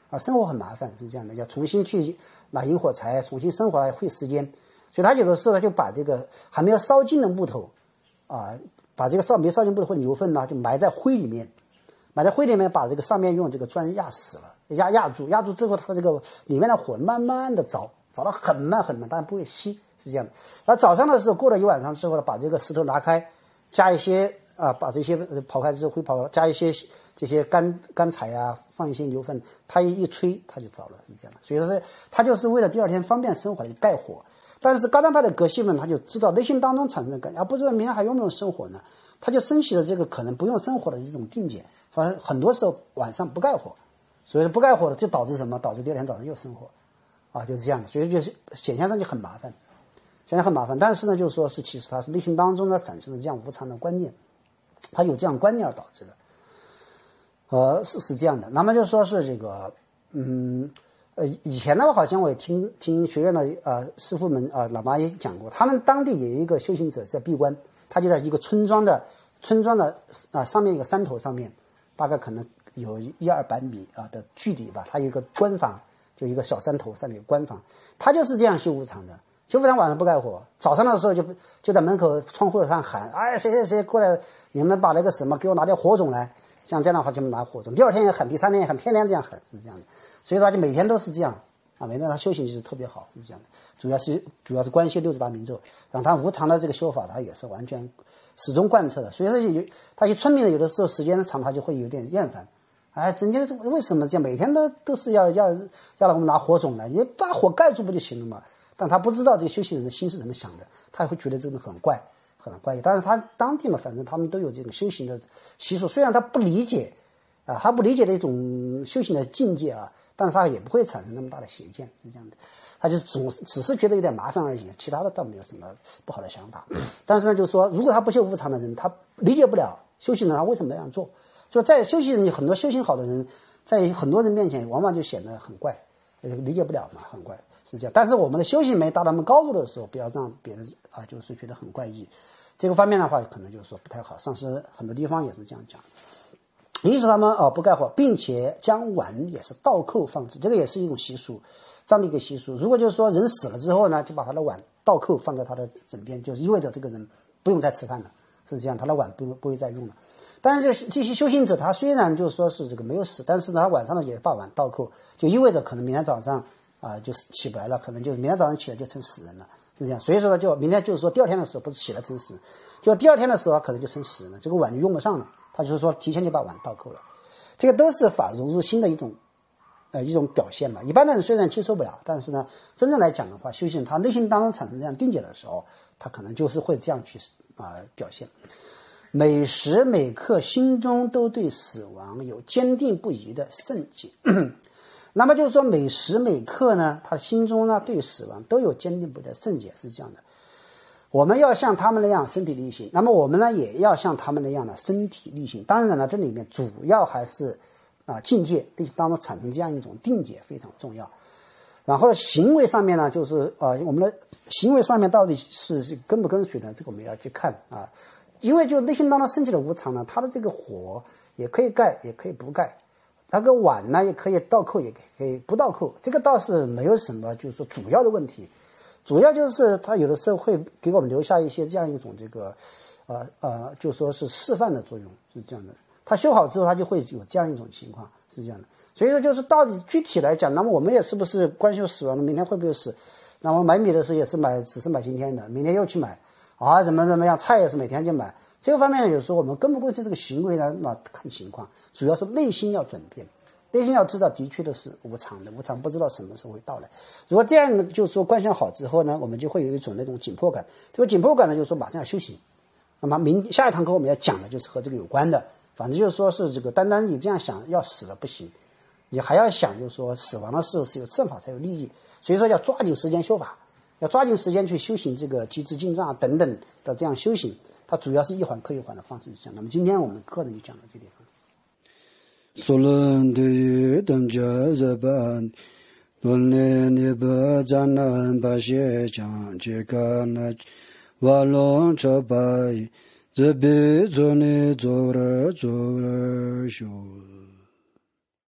啊，生活很麻烦是这样的，要重新去拿引火柴，重新生火来费时间，所以他有的时候就把这个还没有烧尽的木头啊，把这个烧没烧尽木头或者牛粪呢，就埋在灰里面，埋在灰里面，把这个上面用这个砖压死了，压压住，压住之后，它的这个里面的火慢慢的着，着得很慢很慢，但不会熄，是这样的。然后早上的时候，过了一晚上之后呢，把这个石头拿开，加一些啊，把这些刨开之后会刨，加一些这些干干柴啊，放一些牛粪，它一一吹它就着了，是这样的。所以说，它就是为了第二天方便生火来盖火。但是高丹派的革新们他就知道内心当中产生的感觉，而不知道明天还用不用生火呢，他就升起了这个可能不用生火的这种定见，反正很多时候晚上不盖火，所以不盖火的就导致什么？导致第二天早上又生火，啊，就是这样的。所以就是显象上就很麻烦，显象很麻烦。但是呢，就是说是其实他是内心当中呢产生了这样无常的观念，他有这样观念而导致的，呃，是是这样的。那么就说是这个，嗯。呃，以前呢，好像我也听听学院的呃师傅们啊、呃、老妈也讲过，他们当地有一个修行者叫闭关，他就在一个村庄的村庄的啊、呃、上面一个山头上面，大概可能有一二百米啊、呃、的距离吧，他有一个关房，就一个小山头上面有关房，他就是这样修无常的，修无常晚上不盖火，早上的时候就就在门口窗户上喊，哎谁谁谁过来，你们把那个什么给我拿点火种来，像这样的话就拿火种，第二天也喊，第三天也喊，天天这样喊，是这样的。所以他就每天都是这样啊，每天他修行就是特别好，是这样的。主要是主要是观修六字大明咒，让他无常的这个修法，他也是完全始终贯彻的。所以说有他一村民呢，有的时候时间长，他就会有点厌烦。哎，人家为什么这样？每天都都是要要要让我们拿火种来，你把火盖住不就行了吗？但他不知道这个修行人的心是怎么想的，他会觉得这个很怪，很怪异。但是他当地嘛，反正他们都有这个修行的习俗，虽然他不理解啊，他不理解的一种修行的境界啊。但是他也不会产生那么大的邪见，是这样的，他就总只是觉得有点麻烦而已，其他的倒没有什么不好的想法。但是呢，就是说，如果他不修无常的人，他理解不了修行人他为什么那样做。就在修行人很多修行好的人，在很多人面前，往往就显得很怪，理解不了嘛，很怪，是这样。但是我们的修行没达到那么高度的时候，不要让别人啊，就是觉得很怪异。这个方面的话，可能就是说不太好。上师很多地方也是这样讲。于是他们啊不盖火，并且将碗也是倒扣放置，这个也是一种习俗，这样的一个习俗。如果就是说人死了之后呢，就把他的碗倒扣放在他的枕边，就是意味着这个人不用再吃饭了，是这样，他的碗不不会再用了。但是这些修行者，他虽然就是说是这个没有死，但是呢，他晚上呢也把碗倒扣，就意味着可能明天早上啊、呃、就是起不来了，可能就是明天早上起来就成死人了，是这样。所以说呢，就明天就是说第二天的时候不是起来成死人，就第二天的时候可能就成死人了，这个碗就用不上了。他就是说提前就把碗倒扣了，这个都是法融入心的一种呃一种表现吧。一般的人虽然接受不了，但是呢，真正来讲的话，修行人他内心当中产生这样定解的时候，他可能就是会这样去啊、呃、表现。每时每刻心中都对死亡有坚定不移的圣解。那么就是说每时每刻呢，他心中呢对死亡都有坚定不移的圣解，是这样的。我们要像他们那样身体力行，那么我们呢也要像他们那样的身体力行。当然了，这里面主要还是啊境界对当中产生这样一种定解非常重要。然后行为上面呢，就是呃我们的行为上面到底是跟不跟随呢？这个我们要去看啊，因为就内心当中升起的无常呢，它的这个火也可以盖，也可以不盖。那个碗呢，也可以倒扣，也可以不倒扣，这个倒是没有什么就是说主要的问题。主要就是它有的时候会给我们留下一些这样一种这个，呃呃，就说是示范的作用，是这样的。它修好之后，它就会有这样一种情况，是这样的。所以说，就是到底具体来讲，那么我们也是不是观修死亡了？明天会不会死？那么买米的时候也是买，只是买今天的，明天又去买啊，怎么怎么样？菜也是每天就买。这个方面有时候我们跟不跟随这个行为呢？那看情况，主要是内心要转变。内心要知道，的确的是无常的，无常不知道什么时候会到来。如果这样就是说观想好之后呢，我们就会有一种那种紧迫感。这个紧迫感呢，就是说马上要修行。那么明下一堂课我们要讲的就是和这个有关的，反正就是说是这个单单你这样想要死了不行，你还要想就是说死亡的时候是有正法才有利益，所以说要抓紧时间修法，要抓紧时间去修行这个机智进藏等等的这样修行。它主要是一环扣一环的方式去讲。那么今天我们课呢就讲到这地方。 Solan de damja zaban Nolne neba zanan bashe chan Cheka na walon chabai Zabe zone zora zora shu